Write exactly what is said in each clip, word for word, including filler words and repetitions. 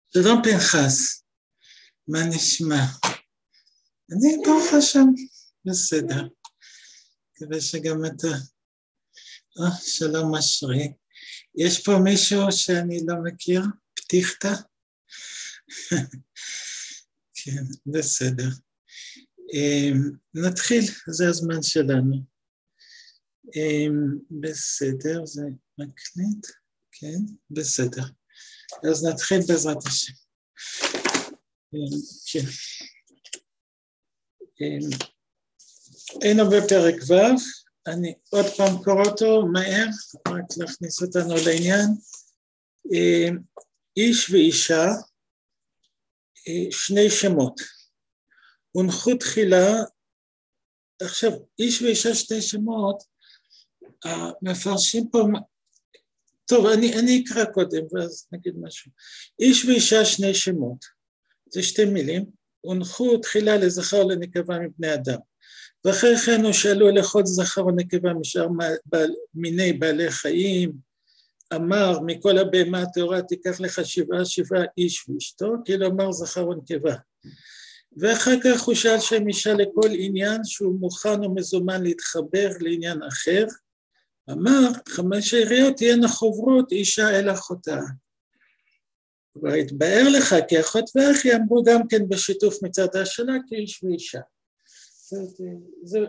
שלום פנחס, מה נשמע? אני ברוך השם, בסדר. מקווה שגם אתה... אה, שלום אשרי. יש פה מישהו שאני לא מכיר? פתיחתא? כן, בסדר. נתחיל, זה הזמן שלנו. בסדר, זה מקליט? כן, בסדר. אז נתחיל בעזרת השם. כן. היינו בפרק ו', אני עוד פעם קורא אותו מהר, רק להכניס אותנו לעניין. איש ואישה, שני שמות. הונחו תחילה, עכשיו איש ואישה שתי שמות, המפרשים פה, טוב אני, אני אקרא קודם ואז נגיד משהו. איש ואישה שני שמות, זה שתי מילים, הונחו תחילה לזכר ולנקבה מבני אדם. ואחרי כן הוא שאלו לכל זכר ונקבה משאר מיני בעלי חיים, אמר מכל הבהמה הטהורה תיקח לך שבעה שבעה איש ואשתו, כאילו אמר זכר ונקבה. ואחר כך הוא שאל שם אישה לכל עניין שהוא מוכן ומזומן להתחבר לעניין אחר, אמר חמש העיריות תהיינה חוברות אישה אל אחותה. והתבאר לך כי אחות ואחי אמרו גם כן בשיתוף מצדה שלה כאיש ואישה. זה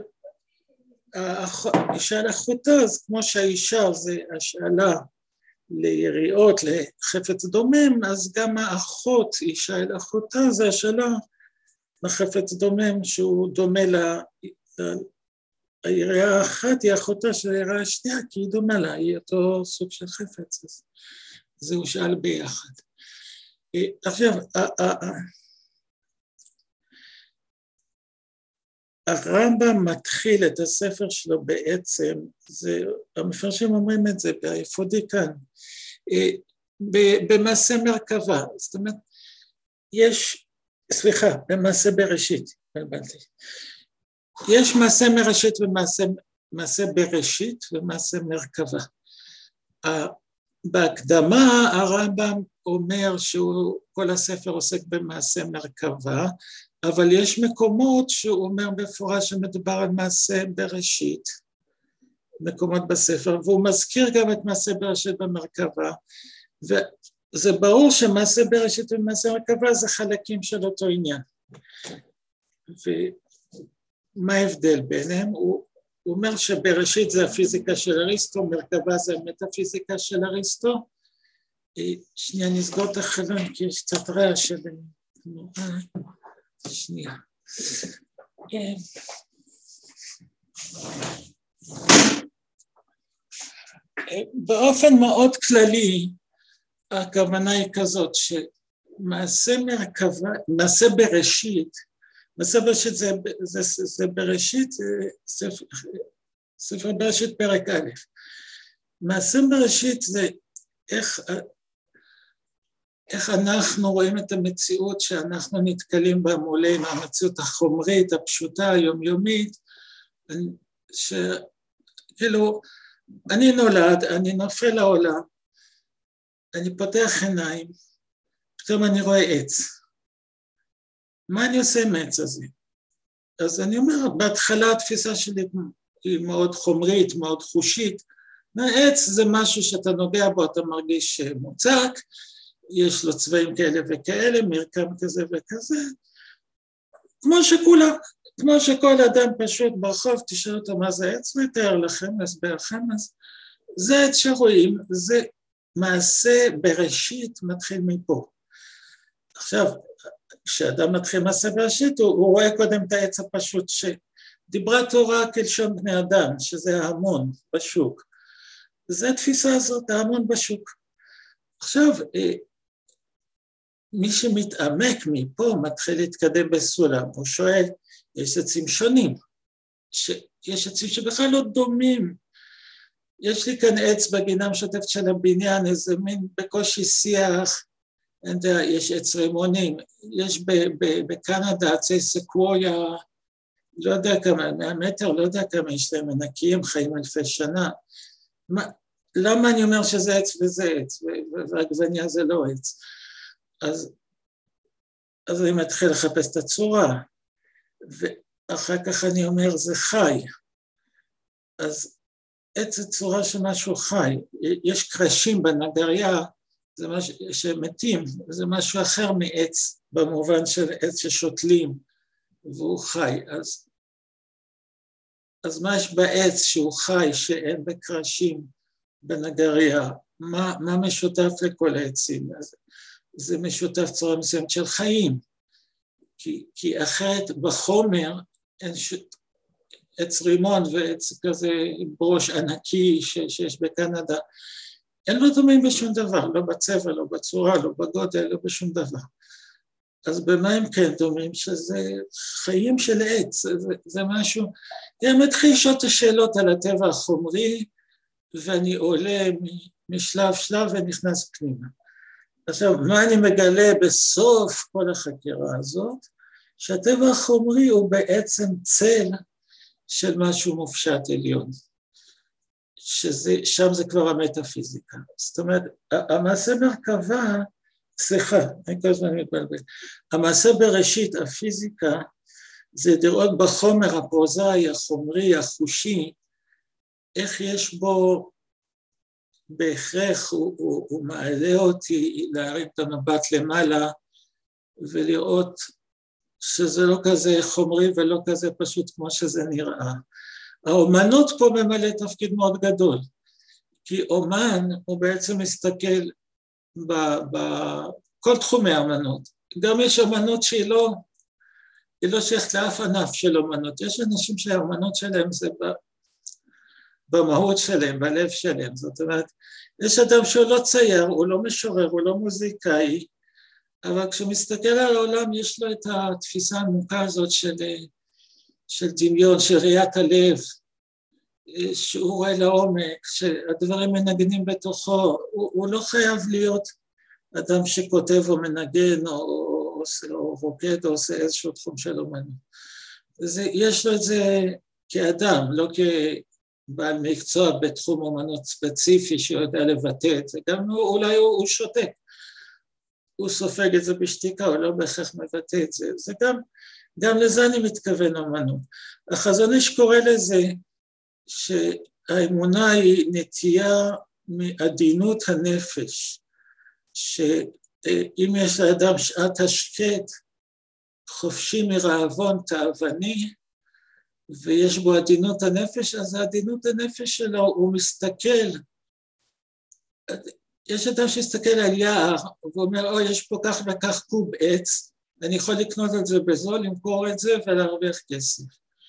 אישה לאחותה, אז כמו שהאישה זה השאלה ליריעות לחפץ דומם, אז גם האחות אישה אל אחותה זה השאלה לחפץ דומם שהוא דומה לה, היריעה האחת היא אחותה של היריעה השנייה כי היא דומה לה, היא אותו סוג של חפץ, אז זה הוא שאל ביחד. עכשיו הרמב"ם מתחיל את הספר שלו בעצם, זה, המפרשים אומרים את זה באפודי כאן, במעשה מרכבה, זאת אומרת, יש, סליחה, במעשה בראשית, בלבלתי, יש מעשה מראשית ומעשה מעשה בראשית ומעשה מרכבה. בהקדמה הרמב"ם אומר שהוא, כל הספר עוסק במעשה מרכבה, אבל יש מקומות שהוא אומר בפורש שמדובר על מעשה בראשית, מקומות בספר, והוא מזכיר גם את מעשה בראשית במרכבה, וזה ברור שמעשה בראשית ומעשה מרכבה זה חלקים של אותו עניין. ומה ההבדל ביניהם? הוא, הוא אומר שבראשית זה הפיזיקה של אריסטו, מרכבה זה המטאפיזיקה של אריסטו. שנייה נסגור את החלון כי יש קצת רעש של תנועה. שנייה. באופן מאוד כללי, הכוונה היא כזאת שמעשה מרכבה, מעשה בראשית, מעשה בראשית זה, זה, זה בראשית, זה ספר, ספר בראשית פרק א', מעשה בראשית זה איך, איך אנחנו רואים את המציאות שאנחנו נתקלים בה מולנו, המציאות החומרית, הפשוטה, היומיומית, שכאילו, אני נולד, אני נופל לעולם, אני פותח עיניים, פתאום אני רואה עץ. מה אני עושה עם העץ הזה? אז אני אומר, בהתחלה התפיסה שלי היא מאוד חומרית, מאוד חושית, העץ זה משהו שאתה נוגע בו, אתה מרגיש מוצק, יש לו צבעים כאלה וכאלה, מרקם כזה וכזה, כמו שכולם, כמו שכל אדם פשוט ברחוב, תשאל אותו מה זה עץ, מתאר לכם, הסבר לכם, אז זה עץ שרואים, זה מעשה בראשית מתחיל מפה. עכשיו, כשאדם מתחיל מעשה בראשית, הוא, הוא רואה קודם את העץ הפשוט שדיברה תורה כלשון בני אדם, שזה ההמון בשוק. זה התפיסה הזאת, ההמון בשוק. עכשיו, מי שמתעמק מפה מתחיל להתקדם בסולם, הוא שואל, יש עצים שונים, יש עצים שבכלל לא דומים, יש לי כאן עץ בגינה המשותפת של הבניין, איזה מין בקושי שיח, יש עץ רימונים, יש בקנדה עצי סקוויה, לא יודע כמה, מאה מטר, לא יודע כמה יש להם ענקיים, חיים אלפי שנה, למה אני אומר שזה עץ וזה עץ, והעגבניה זה לא עץ? אז, אז אני מתחיל לחפש את הצורה, ואחר כך אני אומר, זה חי. אז עץ זה צורה של משהו חי. יש קרשים בנגריה, זה משהו שמתים, זה משהו אחר מעץ, במובן של עץ ששותלים, והוא חי. אז, אז מה יש בעץ שהוא חי, שאין בקרשים בנגריה? מה, מה משותף לכל העצים? אז זה משותף צורה מסוימת של חיים, כי, כי אחרת בחומר אין ש... עץ רימון ועץ כזה ברוש ענקי ש, שיש בקנדה, אין לו דומים בשום דבר, לא בצבע, לא בצורה, לא בגודל, לא בשום דבר. אז במה הם כן דומים? שזה חיים של עץ, זה, זה משהו, אני מתחיל לשאול את השאלות על הטבע החומרי, ואני עולה משלב שלב ונכנס פנימה. עכשיו, מה אני מגלה בסוף כל החקירה הזאת? שהטבע החומרי הוא בעצם צל של משהו מופשט עליון, ששם זה כבר המטאפיזיקה. זאת אומרת, המעשה מרכבה, סליחה, אני כל הזמן מתבלבל, המעשה בראשית הפיזיקה, זה לראות בחומר הפרוזאי, החומרי, החושי, איך יש בו, בהכרח הוא, הוא, הוא מעלה אותי להרים את המבט למעלה, ולראות שזה לא כזה חומרי ולא כזה פשוט כמו שזה נראה. האומנות פה ממלא תפקיד מאוד גדול, כי אומן הוא בעצם מסתכל בכל תחומי האמנות. גם יש אומנות שהיא לא, היא לא שייכת לאף ענף של אומנות. יש אנשים שהאמנות שלהם זה במהות שלהם, בלב שלהם. זאת אומרת, יש אדם שהוא לא צייר, הוא לא משורר, הוא לא מוזיקאי, אבל כשהוא מסתכל על העולם יש לו את התפיסה העמוקה הזאת של, של דמיון, של ראיית הלב, שהוא רואה לעומק, שהדברים מנגנים בתוכו, הוא, הוא לא חייב להיות אדם שכותב או מנגן או, או, או רוקד או עושה איזשהו תחום של אומנות. זה, יש לו את זה כאדם, לא כבעל מקצוע בתחום אומנות ספציפי שיודע לבטא את זה, גם הוא, אולי הוא, הוא שותק. הוא סופג את זה בשתיקה, הוא לא בהכרח מבטא את זה, זה גם, גם לזה אני מתכוון אומנות. החזון איש קורא לזה שהאמונה היא נטייה מעדינות הנפש, שאם יש לאדם שעת השקט, חופשי מרעבון תאווני, ויש בו עדינות הנפש, אז העדינות הנפש שלו, הוא מסתכל, יש אדם שיסתכל על יער, ואומר, אוי, יש פה כך וכך קוב עץ, אני יכול לקנות את זה בזול, למכור את זה ולהרוויח כסף.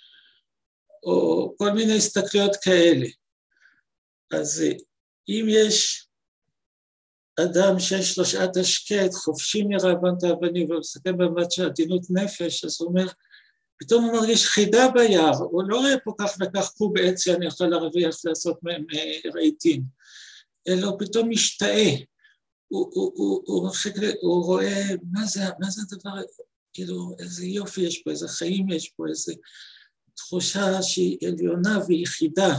או כל מיני הסתכלויות כאלה. אז אם יש אדם שיש לו שעת השקט, חופשי מרעבון תאווני, והוא מסתכל במבט של עדינות נפש, אז הוא אומר, פתאום הוא מרגיש חידה ביער, הוא לא רואה פה כך וכך קוב עץ שאני יכול להרוויח לעשות מהם רהיטים. אלא הוא פתאום משתאה, הוא, הוא, הוא, הוא, הוא רואה מה זה, מה זה הדבר, כאילו איזה יופי יש פה, איזה חיים יש פה, איזה תחושה שהיא עליונה ויחידה.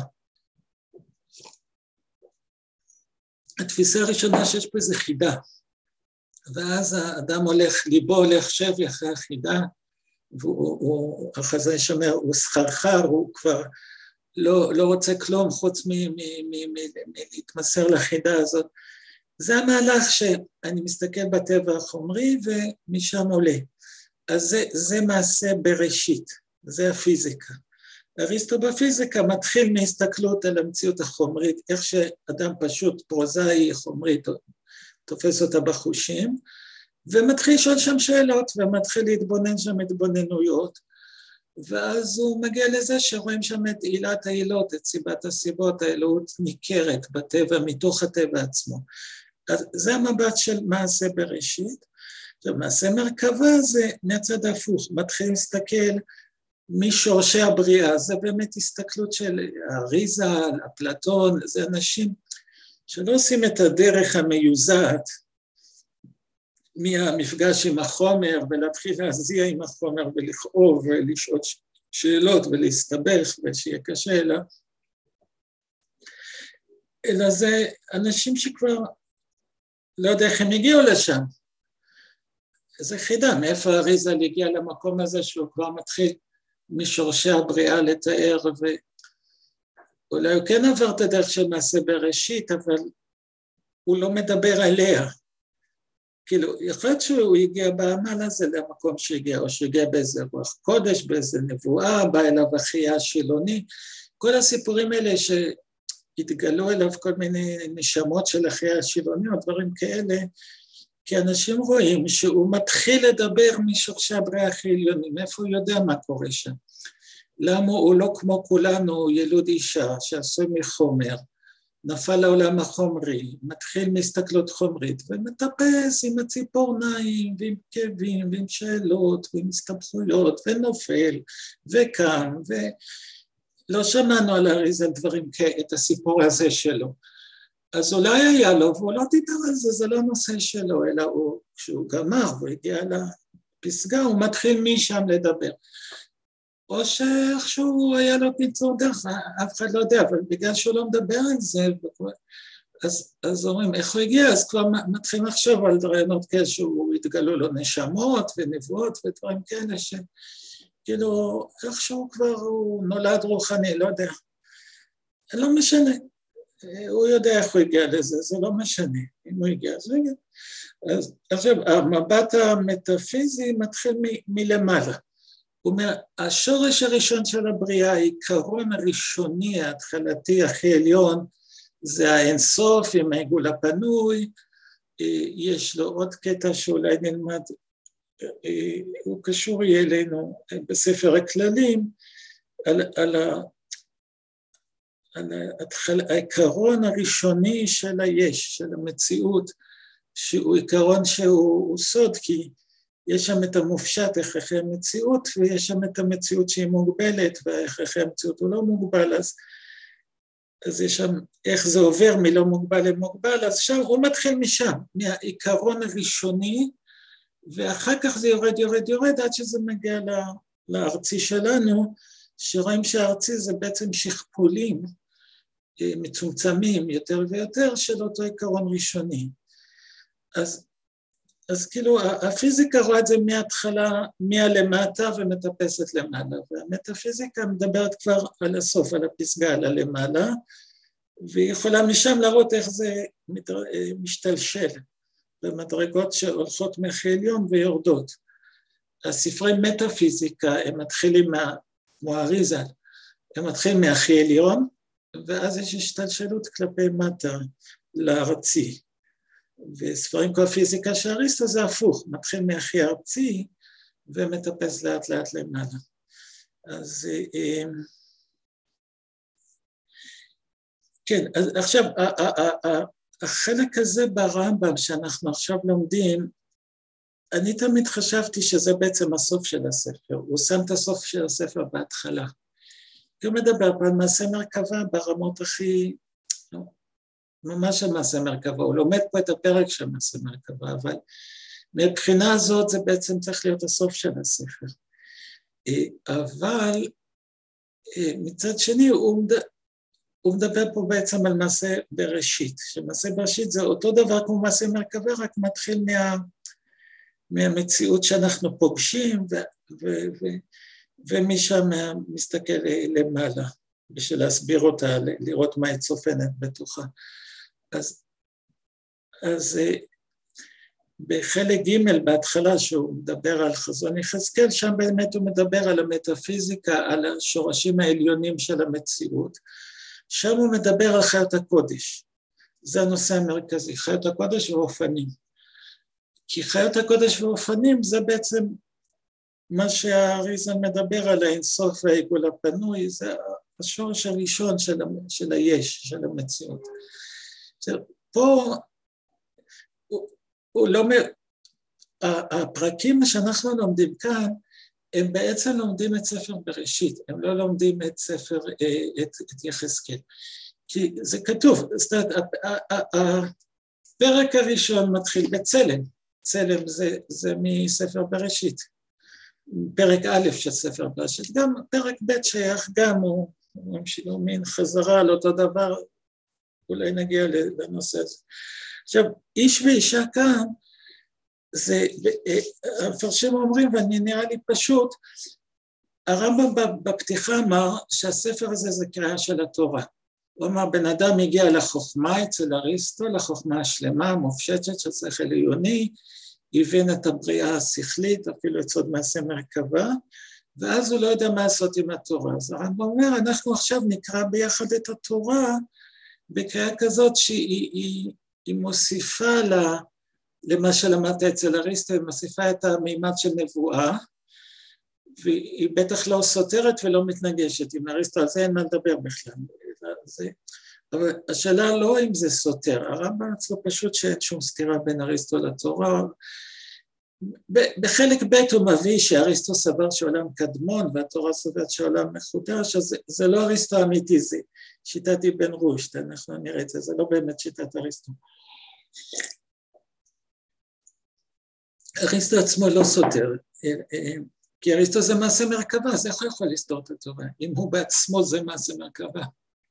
התפיסה הראשונה שיש פה איזה חידה, ואז האדם הולך, ליבו הולך שבי אחרי החידה, והחזון איש אומר, הוא סחרחר, הוא כבר לא, לא רוצה כלום חוץ מלהתמסר לחידה הזאת. זה המהלך שאני מסתכל בטבע החומרי ומשם עולה. אז זה, זה מעשה בראשית, זה הפיזיקה. אריסטו בפיזיקה מתחיל מהסתכלות על המציאות החומרית, איך שאדם פשוט פרוזאי חומרית תופס אותה בחושים, ומתחיל לשאול שם שאלות ומתחיל להתבונן שם התבוננויות, ואז הוא מגיע לזה שרואים שם את עילת העילות, את סיבת הסיבות, האלוהות ניכרת בטבע, מתוך הטבע עצמו. אז זה המבט של מעשה בראשית. עכשיו, מעשה מרכבה זה מהצד ההפוך, מתחיל להסתכל משורשי הבריאה, זה באמת הסתכלות של אריזה, אפלטון, זה אנשים שלא עושים את הדרך המיוזעת, מהמפגש עם החומר, ולהתחיל להזיע עם החומר, ולכאוב, ולשאול שאלות, ולהסתבך, ושיהיה קשה, אלא, אלא זה אנשים שכבר, לא יודע איך הם הגיעו לשם, זה חידה, מאיפה אריזל הגיע למקום הזה שהוא כבר מתחיל משורשי הבריאה לתאר, ואולי הוא כן עבר את הדרך של מעשה בראשית, אבל הוא לא מדבר עליה. כאילו, יכול להיות שהוא הגיע בעמל הזה למקום שהגיע, או שהגיע באיזה רוח קודש, באיזה נבואה, בא אליו אחיה השילוני, כל הסיפורים האלה שהתגלו אליו כל מיני נשמות של אחיה השילוני, או דברים כאלה, כי אנשים רואים שהוא מתחיל לדבר משורשי הבריאה הכי עליונים, איפה הוא יודע מה קורה שם. למה הוא לא כמו כולנו, הוא ילוד אישה שעשוי מחומר, נפל לעולם החומרי, מתחיל מהסתכלות חומרית, ומטפס עם הציפורניים, ועם כאבים, ועם שאלות, ועם הסתבכויות, ונופל, וקם, ולא שמענו על אריזל דברים את הסיפור הזה שלו. אז אולי היה לו, והוא לא דיבר על זה, זה לא נושא שלו, אלא הוא, כשהוא גמר, הוא הגיע לפסגה, הוא מתחיל משם לדבר. או שאיכשהו היה לו קיצור דרך, אף אחד לא יודע, אבל בגלל שהוא לא מדבר על זה, אז, אז אומרים, איך הוא הגיע? אז כבר מתחילים לחשוב על רעיונות כאלה שהוא התגלו לו נשמות ונבואות ודברים כאלה, שכאילו איכשהו כבר הוא נולד רוחני, לא יודע. לא משנה, הוא יודע איך הוא הגיע לזה, זה לא משנה, אם הוא הגיע, אז הוא הגיע. אז עכשיו, המבט המטאפיזי מתחיל מ- מלמעלה. הוא אומר, השורש הראשון של הבריאה, העיקרון הראשוני, ההתחלתי, הכי עליון, זה האינסוף עם העיגול הפנוי, יש לו עוד קטע שאולי נלמד, הוא קשור יהיה אלינו בספר הכללים, על, על, ה, על ההתחל, העיקרון הראשוני של היש, של המציאות, שהוא עיקרון שהוא סוד, כי יש שם את המופשט, הכרחי המציאות, ויש שם את המציאות שהיא מוגבלת, והכרחי המציאות הוא לא מוגבל, אז, אז יש שם איך זה עובר מלא מוגבל למוגבל, אז שם הוא מתחיל משם, מהעיקרון הראשוני, ואחר כך זה יורד, יורד, יורד, עד שזה מגיע לארצי שלנו, שרואים שהארצי זה בעצם שכפולים, מצומצמים יותר ויותר, של אותו עיקרון ראשוני. אז אז כאילו הפיזיקה רואה את זה מההתחלה, מהלמטה ומטפסת למעלה, והמטאפיזיקה מדברת כבר על הסוף, על הפסגה, על הלמעלה, והיא יכולה משם להראות איך זה משתלשל, במדרגות שהולכות מהכי עליון ויורדות. הספרי מטאפיזיקה הם מתחילים מה, כמו אריזל, הם מתחילים מהכי עליון, ואז יש השתלשלות כלפי מטה לארצי. וספרים כמו הפיזיקה של אריסטו זה הפוך, מתחיל מהכי ארצי ומטפס לאט לאט למעלה. אז כן, אז עכשיו החלק הזה ברמב"ם שאנחנו עכשיו לומדים, אני תמיד חשבתי שזה בעצם הסוף של הספר, הוא שם את הסוף של הספר בהתחלה. הוא מדבר על מעשה מרכבה ברמות הכי, ממש על מעשה מרכבה, הוא לומד פה את הפרק של מעשה מרכבה, אבל מבחינה הזאת זה בעצם צריך להיות הסוף של הספר. אבל מצד שני הוא, מד... הוא מדבר פה בעצם על מעשה בראשית, שמעשה בראשית זה אותו דבר כמו מעשה מרכבה, רק מתחיל מה... מהמציאות שאנחנו פוגשים, ו... ו... ו... ומשם מסתכל למעלה, בשביל להסביר אותה, לראות מה היא צופנת בתוכה. אז, אז בחלק ג' בהתחלה שהוא מדבר על חזון יחזקאל, שם באמת הוא מדבר על המטאפיזיקה, על השורשים העליונים של המציאות, שם הוא מדבר על חיות הקודש, זה הנושא המרכזי, חיות הקודש ואופנים, כי חיות הקודש ואופנים זה בעצם מה שהאריזל מדבר על האינסוף והעיגול הפנוי, זה השורש הראשון של, של היש, של המציאות. פה הוא, הוא לא, הפרקים שאנחנו לומדים כאן, הם בעצם לומדים את ספר בראשית, הם לא לומדים את ספר, את, את יחזקאל. כי זה כתוב, זאת אומרת, הפרק הראשון מתחיל בצלם, צלם זה, זה מספר בראשית, פרק א' של ספר בראשית, גם פרק ב' שייך גם הוא, הוא מין חזרה על אותו דבר, אולי נגיע לנושא הזה. עכשיו, איש ואישה כאן, זה, המפרשים אומרים, ואני נראה לי פשוט, הרמב"ם בפתיחה אמר שהספר הזה זה קריאה של התורה. הוא אמר, בן אדם הגיע לחוכמה אצל אריסטו, לחוכמה השלמה, המופשטת של שכל עיוני, הבין את הבריאה השכלית, אפילו את סוד מעשה מרכבה, ואז הוא לא יודע מה לעשות עם התורה. אז הרמב"ם אומר, אנחנו עכשיו נקרא ביחד את התורה, בקריאה כזאת שהיא היא, היא מוסיפה לה, למה שלמדת אצל אריסטו, היא מוסיפה את המימד של נבואה, והיא בטח לא סותרת ולא מתנגשת. עם אריסטו על זה אין מה לדבר בכלל. זה, אבל השאלה לא אם זה סותר, הרמב"ם אצלו פשוט שאין שום סתירה בין אריסטו לתורה. בחלק ב' הוא מביא שאריסטו סבר שעולם קדמון והתורה סוברת שעולם מחודש, אז זה, זה לא אריסטו אמיתי, זה שיטת אבן רושד, אנחנו נראה את זה, זה לא באמת שיטת אריסטו. אריסטו עצמו לא סותר, כי אריסטו זה מעשה מרכבה, אז איך הוא יכול לסתור את התורה, אם הוא בעצמו זה מעשה מרכבה.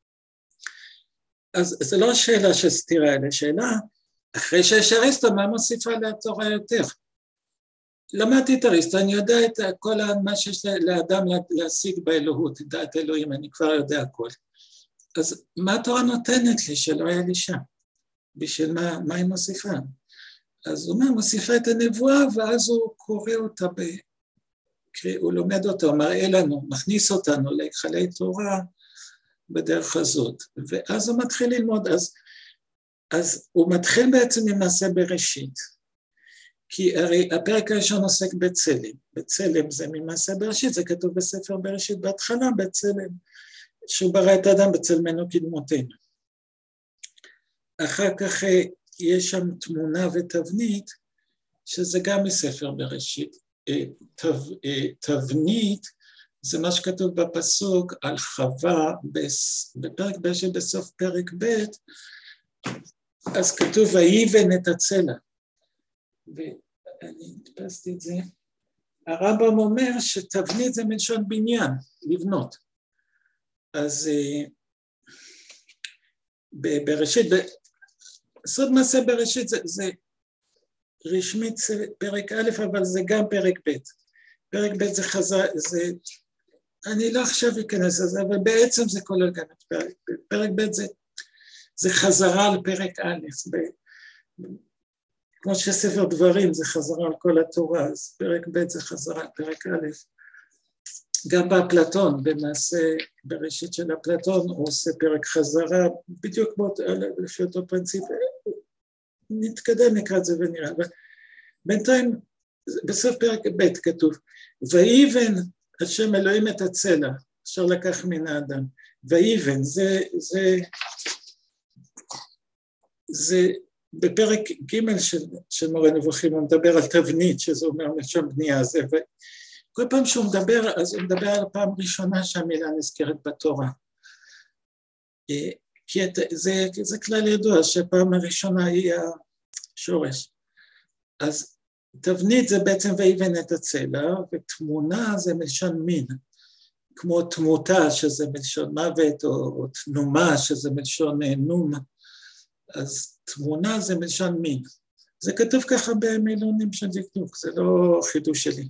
אז זו לא השאלה של סתירה, אלא שאלה, אחרי שיש אריסטו, מה מוסיפה לתורה יותר? למדתי את אריסטו, אני יודע את כל מה שיש לאדם להשיג באלוהות, את דעת אלוהים, אני כבר יודע הכל. אז מה התורה נותנת לי שלא היה לי שם? בשביל מה, מה היא מוסיפה? אז הוא אומר, מוסיפה את הנבואה, ואז הוא קורא אותה, ב... הוא לומד אותה, הוא מראה לנו, מכניס אותנו להיכלי תורה בדרך הזאת. ואז הוא מתחיל ללמוד, אז, אז הוא מתחיל בעצם עם מעשה בראשית, כי הרי הפרק הראשון עוסק בצלם, בצלם זה ממעשה בראשית, זה כתוב בספר בראשית בהתחלה, בצלם, שהוא ברא את האדם בצלמנו כדמותנו. אחר כך יש שם תמונה ותבנית, שזה גם מספר בראשית. תב, תבנית זה מה שכתוב בפסוק על חווה בפרק בראשית בסוף פרק ב', אז כתוב ויבן את הצלע. ואני הדפסתי את זה. הרמב"ם אומר שתבנית זה מלשון בניין, לבנות. אז בראשית, סוד מעשה בראשית זה, זה רשמית פרק א', אבל זה גם פרק ב'. פרק ב' זה חזר, זה, אני לא עכשיו אכנס לזה, אבל בעצם זה כולל גם את פרק ב'. פרק ב' זה, זה חזרה על פרק א', ב, כמו שספר דברים זה חזרה על כל התורה, אז פרק ב' זה חזרה על פרק א'. גם באפלטון, במעשה בראשית של אפלטון, הוא עושה פרק חזרה, בדיוק באות, לפי אותו פרינציפ, נתקדם נקרא את זה ונראה, אבל בינתיים בסוף פרק ב' כתוב, ויבן השם אלוהים את הצלע, אשר לקח מן האדם, ויבן, זה, זה, זה בפרק ג' של, של מורה נבוכים, הוא מדבר על תבנית, שזה אומר מלשון בנייה, זה, וכל פעם שהוא מדבר, אז הוא מדבר על הפעם ראשונה שהמילה נזכרת בתורה, כי את, זה, זה כלל ידוע שהפעם הראשונה היא השורש. אז תבנית זה בעצם ויבן את הצלע, ותמונה זה מלשון מין, כמו תמותה שזה מלשון מוות, או, או תנומה שזה מלשון נום, אז תמונה זה מלשון מין. זה כתוב ככה במילונים של דקדוק, זה לא חידוש שלי.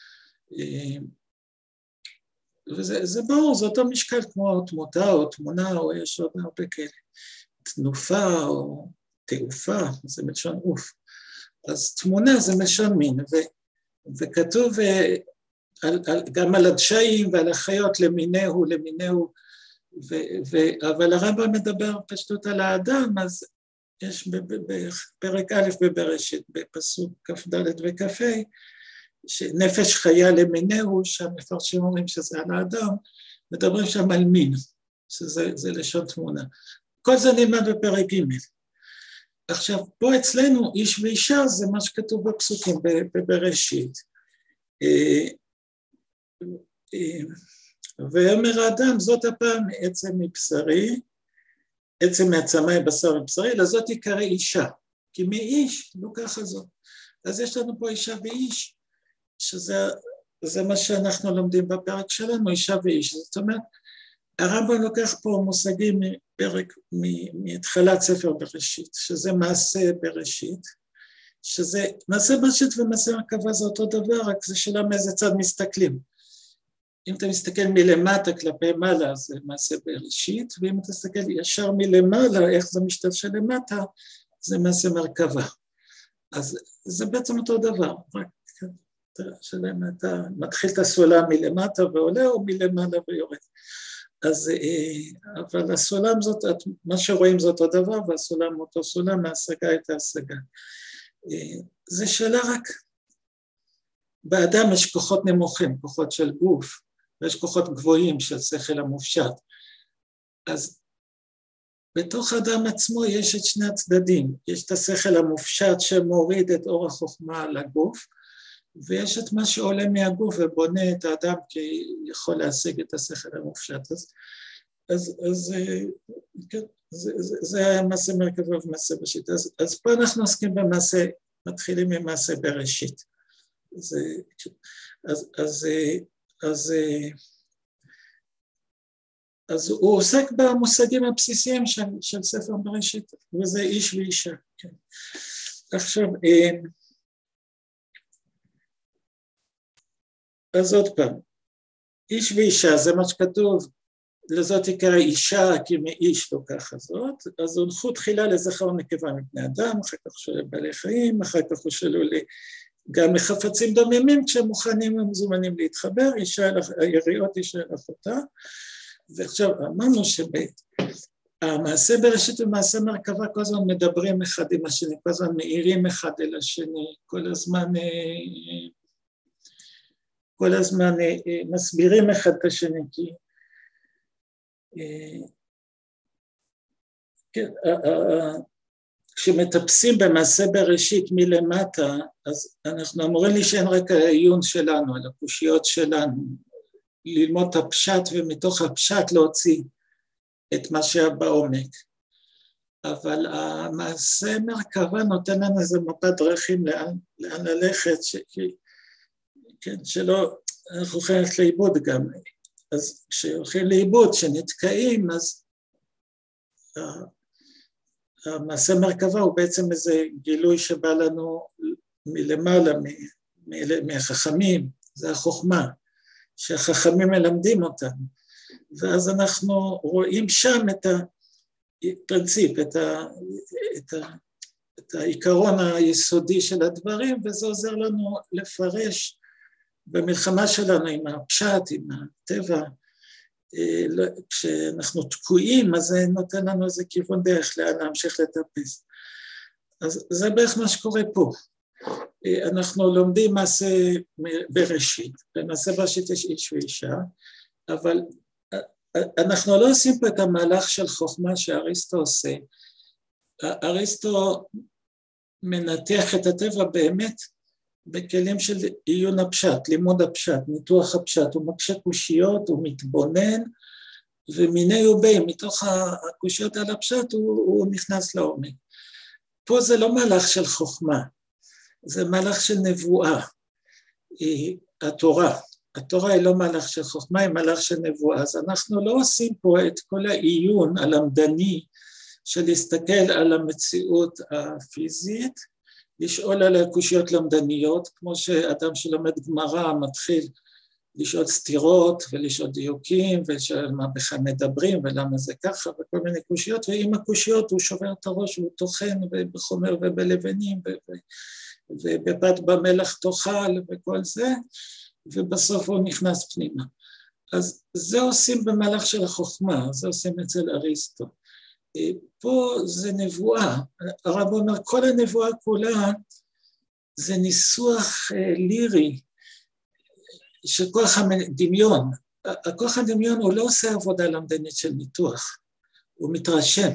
וזה זה ברור, זה אותו משקל כמו תמותה או תמונה, או יש עוד הרבה כאלה. תנופה או תעופה, זה מלשון אוף. אז תמונה זה מלשון מין, ו, וכתוב על, על, גם על הדשאים ועל החיות למיניהו, למיניהו, ו, ו, אבל הרמב"ם מדבר פשטות על האדם, אז יש בפרק א' בבראשית, בפסוק כ"ד וכ"ה, שנפש חיה למיניהו, שהמפרשים אומרים שזה על האדם, מדברים שם על מין, שזה זה לשון תמונה. כל זה נלמד בפרק ג'. עכשיו, פה אצלנו איש ואישה זה מה שכתוב בפסוקים בבראשית. ואומר האדם, זאת הפעם עצם מבשרי, עצם מעצמי בשר מבשרי, לזאת יקרא אישה, כי מאיש לא ככה זאת. אז יש לנו פה אישה ואיש, שזה זה מה שאנחנו לומדים בפרק שלנו, אישה ואיש. זאת אומרת, הרמב"ם לוקח פה מושגים מפרק, מהתחלת ספר בראשית, שזה מעשה בראשית, שזה מעשה בראשית ומעשה מרכבה זה אותו דבר, רק זה שאלה מאיזה צד מסתכלים. אם אתה מסתכל מלמטה כלפי מעלה, זה מעשה בראשית, ואם אתה מסתכל ישר מלמעלה, איך זה משתלשל למטה, זה מעשה מרכבה. אז זה בעצם אותו דבר, רק שלהם אתה מתחיל את הסולם מלמטה ועולה, או מלמעלה ויורד. אז, אבל הסולם זאת, מה שרואים זה אותו דבר, והסולם אותו סולם, ההשגה הייתה השגה. זה שאלה רק, באדם יש כוחות נמוכים, כוחות של גוף, ויש כוחות גבוהים של שכל המופשט. אז בתוך האדם עצמו יש את שני הצדדים, יש את השכל המופשט שמוריד את אור החוכמה לגוף, ויש את מה שעולה מהגוף ובונה את האדם כי יכול להשיג את השכל המופשט. אז, אז, אז כן, זה, זה, זה היה מעשה מרכבה ומעשה בראשית. אז, אז פה אנחנו עוסקים במעשה, מתחילים ממעשה בראשית. אז, אז, אז, אז, אז הוא עוסק במושגים הבסיסיים של, של ספר בראשית, וזה איש ואישה. כן. עכשיו, אז עוד פעם, איש ואישה, זה מה שכתוב, לזאת יקרא אישה, כי מאיש לא ככה זאת, אז הונחו תחילה לזכר ונקבה מבני אדם, אחר כך של בעלי חיים, אחר כך הוא שלו גם לחפצים דוממים, כשהם מוכנים ומזומנים להתחבר, אישה היריעות, אישה אחותה, ועכשיו אמרנו שהמעשה בראשית ומעשה מרכבה כל הזמן מדברים אחד עם השני, כל הזמן מאירים אחד אל השני, כל הזמן... כל הזמן מסבירים אחד את השני, כי כן, כשמטפסים במעשה בראשית מלמטה, אז אנחנו אמורים להישען רק על העיון שלנו, על הקושיות שלנו, ללמוד את הפשט ומתוך הפשט להוציא את מה שהיה בעומק. אבל המעשה מרכבה נותן לנו איזה מפת דרכים לאן, לאן ללכת, ש... כן, שלא, אנחנו יכולים ללכת לאיבוד גם, אז כשהולכים לאיבוד, שנתקעים, אז המעשה מרכבה הוא בעצם איזה גילוי שבא לנו מלמעלה, מהחכמים, זה החוכמה, שהחכמים מלמדים אותנו, ואז אנחנו רואים שם את הפרינציפ, את, ה, את, ה, את העיקרון היסודי של הדברים, וזה עוזר לנו לפרש, במלחמה שלנו עם הפשט, עם הטבע, כשאנחנו תקועים, אז זה נותן לנו איזה כיוון דרך לאן להמשיך לטפס. אז זה בערך מה שקורה פה. אנחנו לומדים מעשה בראשית, במעשה בראשית יש איש ואישה, אבל אנחנו לא עושים פה את המהלך של חוכמה שאריסטו עושה. אריסטו מנתח את הטבע באמת, בכלים של עיון הפשט, לימוד הפשט, ניתוח הפשט, הוא מקשה קושיות, הוא מתבונן, ומיני ובי, מתוך הקושיות על הפשט, הוא, הוא נכנס לעומק. פה זה לא מהלך של חוכמה, זה מהלך של נבואה, היא התורה. התורה היא לא מהלך של חוכמה, היא מהלך של נבואה, אז אנחנו לא עושים פה את כל העיון הלמדני, של להסתכל על המציאות הפיזית, לשאול על הקושיות למדניות, כמו שאדם שלומד גמרא מתחיל לשאול סתירות ולשאול דיוקים ולשאול מה בכלל מדברים ולמה זה ככה וכל מיני קושיות, ועם הקושיות הוא שובר את הראש והוא טוחן בחומר ובלבנים ובפת במלח תאכל וכל זה, ובסוף הוא נכנס פנימה. אז זה עושים במהלך של החוכמה, זה עושים אצל אריסטו. פה זה נבואה, הרב אומר, כל הנבואה כולה זה ניסוח לירי של כוח הדמיון. הכוח הדמיון הוא לא עושה עבודה למדנית של ניתוח, הוא מתרשם.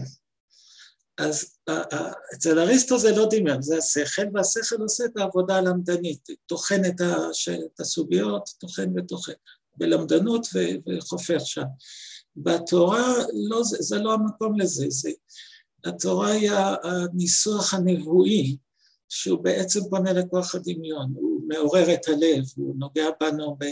אז אצל אריסטו זה לא דמיון, זה השכל, והשכל עושה את העבודה הלמדנית, תוכן את הסוגיות, תוכן ותוכן, בלמדנות וחופר שם. בתורה לא, זה, זה לא המקום לזה, זה, התורה היא הניסוח הנבואי, שהוא בעצם פונה לכוח הדמיון, הוא מעורר את הלב, הוא נוגע בנו ב,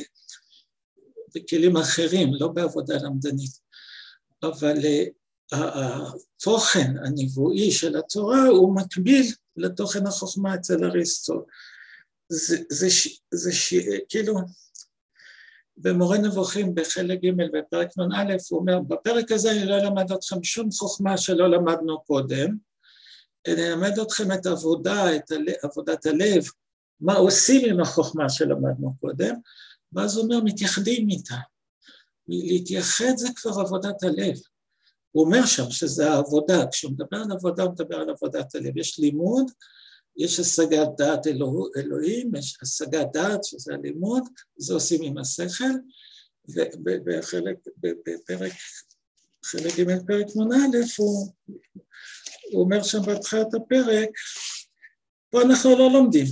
בכלים אחרים, לא בעבודה למדנית, אבל התוכן הנבואי של התורה הוא מקביל לתוכן החוכמה אצל אריסטו. זה, זה, זה, זה כאילו, במורה נבוכים בחלק ג' בפרק נ"א, הוא אומר, בפרק הזה אני לא למד אתכם שום חוכמה שלא למדנו קודם, אני אלמד אתכם את העבודה, את הלב, עבודת הלב, מה עושים עם החוכמה שלמדנו קודם, ואז הוא אומר, מתייחדים איתה. להתייחד זה כבר עבודת הלב. הוא אומר שם שזה העבודה, כשהוא מדבר על עבודה, הוא מדבר על עבודת הלב. יש לימוד, יש השגת דעת אלוה, אלוהים, יש השגת דעת, שזה הלימוד, זה עושים עם השכל, ובחלק, בפרק, חלק ג' פרק נ"א, הוא, הוא אומר שם בהתחלת הפרק, פה אנחנו לא לומדים.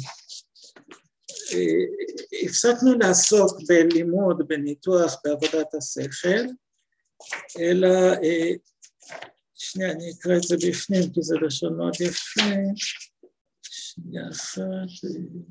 הפסקנו לעסוק בלימוד, בניתוח, בעבודת השכל, אלא, שנייה, אני אקרא את זה בפנים, כי זה לשון מאוד יפה, שנייה אחת,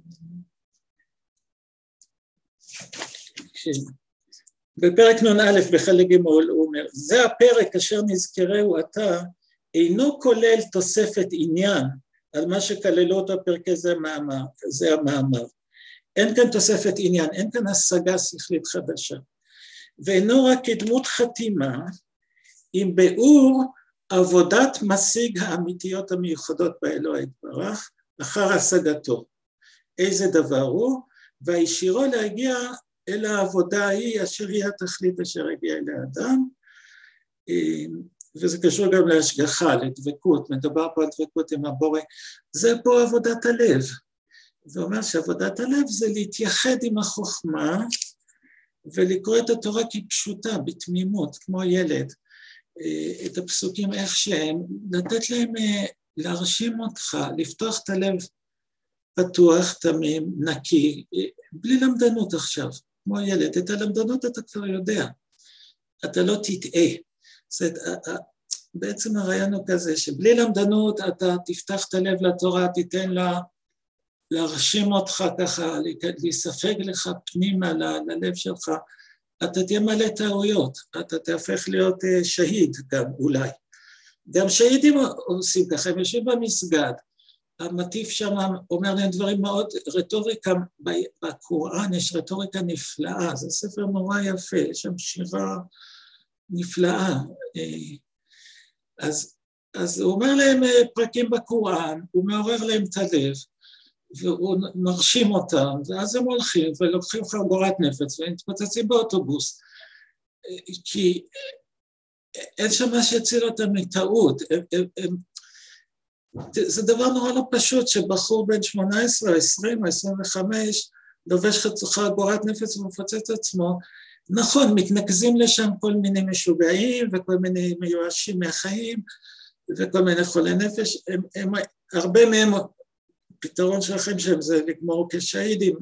בפרק נ"א בחלק ג' הוא אומר, זה הפרק אשר נזכרהו עתה, אינו כולל תוספת עניין, על מה שכללו אותו פרקי זה המאמר, זה המאמר. אין כאן תוספת עניין, אין כאן השגה שכלית חדשה. ואינו רק כדמות חתימה, עם ביאור עבודת משיג האמיתיות המיוחדות באלוה יתברך, אחר השגתו. איזה דבר הוא? והישירו להגיע אל העבודה ההיא, אשר היא התכלית אשר הגיעה אל האדם, וזה קשור גם להשגחה, לדבקות, מדובר פה על דבקות עם הבורא, זה פה עבודת הלב. זה אומר שעבודת הלב זה להתייחד עם החוכמה, ולקרוא את התורה כפשוטה, בתמימות, כמו ילד, את הפסוקים איך שהם, לתת להם להרשים אותך, לפתוח את הלב פתוח, תמים, נקי, בלי למדנות עכשיו, כמו ילד, את הלמדנות אתה כבר יודע, אתה לא תטעה, זאת, בעצם הרעיון הוא כזה, שבלי למדנות אתה תפתח את הלב לתורה, תיתן לה, להרשים אותך ככה, להיספג לך פנימה ללב שלך, אתה תהיה מלא טעויות, אתה תהפך להיות שהיד גם אולי. גם שהידים עושים ככה, הם יושבים במסגד, המטיף שם אומר להם דברים מאוד, רטוריקה, בקוראן יש רטוריקה נפלאה, זה ספר נורא יפה, יש שם שירה נפלאה. אז, אז הוא אומר להם פרקים בקוראן, הוא מעורר להם את הלב, והוא מרשים אותם, ואז הם הולכים ולוקחים חגורת נפץ ומתפוצצים באוטובוס, כי אין שם מה שהציל אותם מטעות. זה דבר נורא לא פשוט שבחור בן שמונה עשרה, עשרים, עשרים וחמש, לובש חגורת נפץ ומפוצץ עצמו, נכון, מתנקזים לשם כל מיני משוגעים וכל מיני מיואשים מהחיים וכל מיני חולי נפש, הם, הם, הרבה מהם, פתרון שלכם שם זה לגמור כשהידים,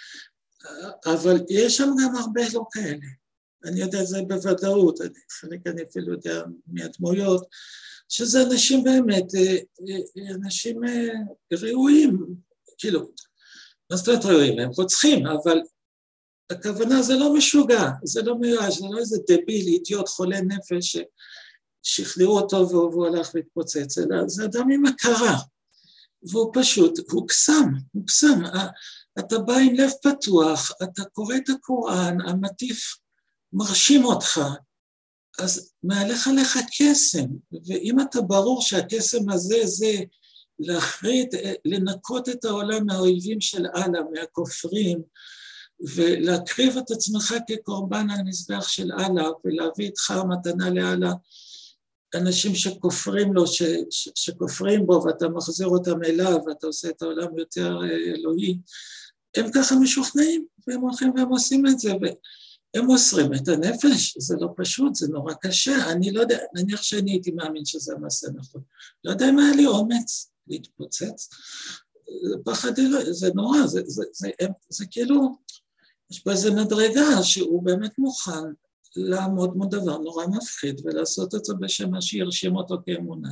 אבל יש שם גם הרבה לא כאלה, אני יודע זה בוודאות, אני, חלק אני אפילו יודע מהדמויות, שזה אנשים באמת, אנשים ראויים, כאילו, מה זאת אומרת ראויים, הם רוצחים, אבל הכוונה זה לא משוגע, זה לא מיואש, זה לא איזה דביל, אידיוט, חולה נפש, ששכנעו אותו והוא הלך להתפוצץ, אלא זה אדם עם הכרה, והוא פשוט, הוא קסם, הוא קסם, אתה בא עם לב פתוח, אתה קורא את הקוראן, המטיף מרשים אותך, אז מהלך עליך קסם, ואם אתה ברור שהקסם הזה זה להחריד, לנקות את העולם מהאויבים של אללה, מהכופרים, ולהקריב את עצמך כקורבן על מזבח של אללה, ולהביא איתך מתנה לאללה, אנשים שכופרים לו, ש, ש, שכופרים בו, ואתה מחזיר אותם אליו, ואתה עושה את העולם יותר אלוהי, הם ככה משוכנעים, והם הולכים והם עושים את זה, והם מוסרים את הנפש, זה לא פשוט, זה נורא קשה, אני לא יודע, נניח שאני הייתי מאמין שזה המעשה נכון, לא יודע אם היה לי אומץ להתפוצץ, פחד אלוהי, זה נורא, זה, זה, זה, זה, זה כאילו, יש פה איזו מדרגה שהוא באמת מוכן לעמוד מול דבר נורא מפחיד ולעשות את זה בשם מה שירשים אותו כאמונה.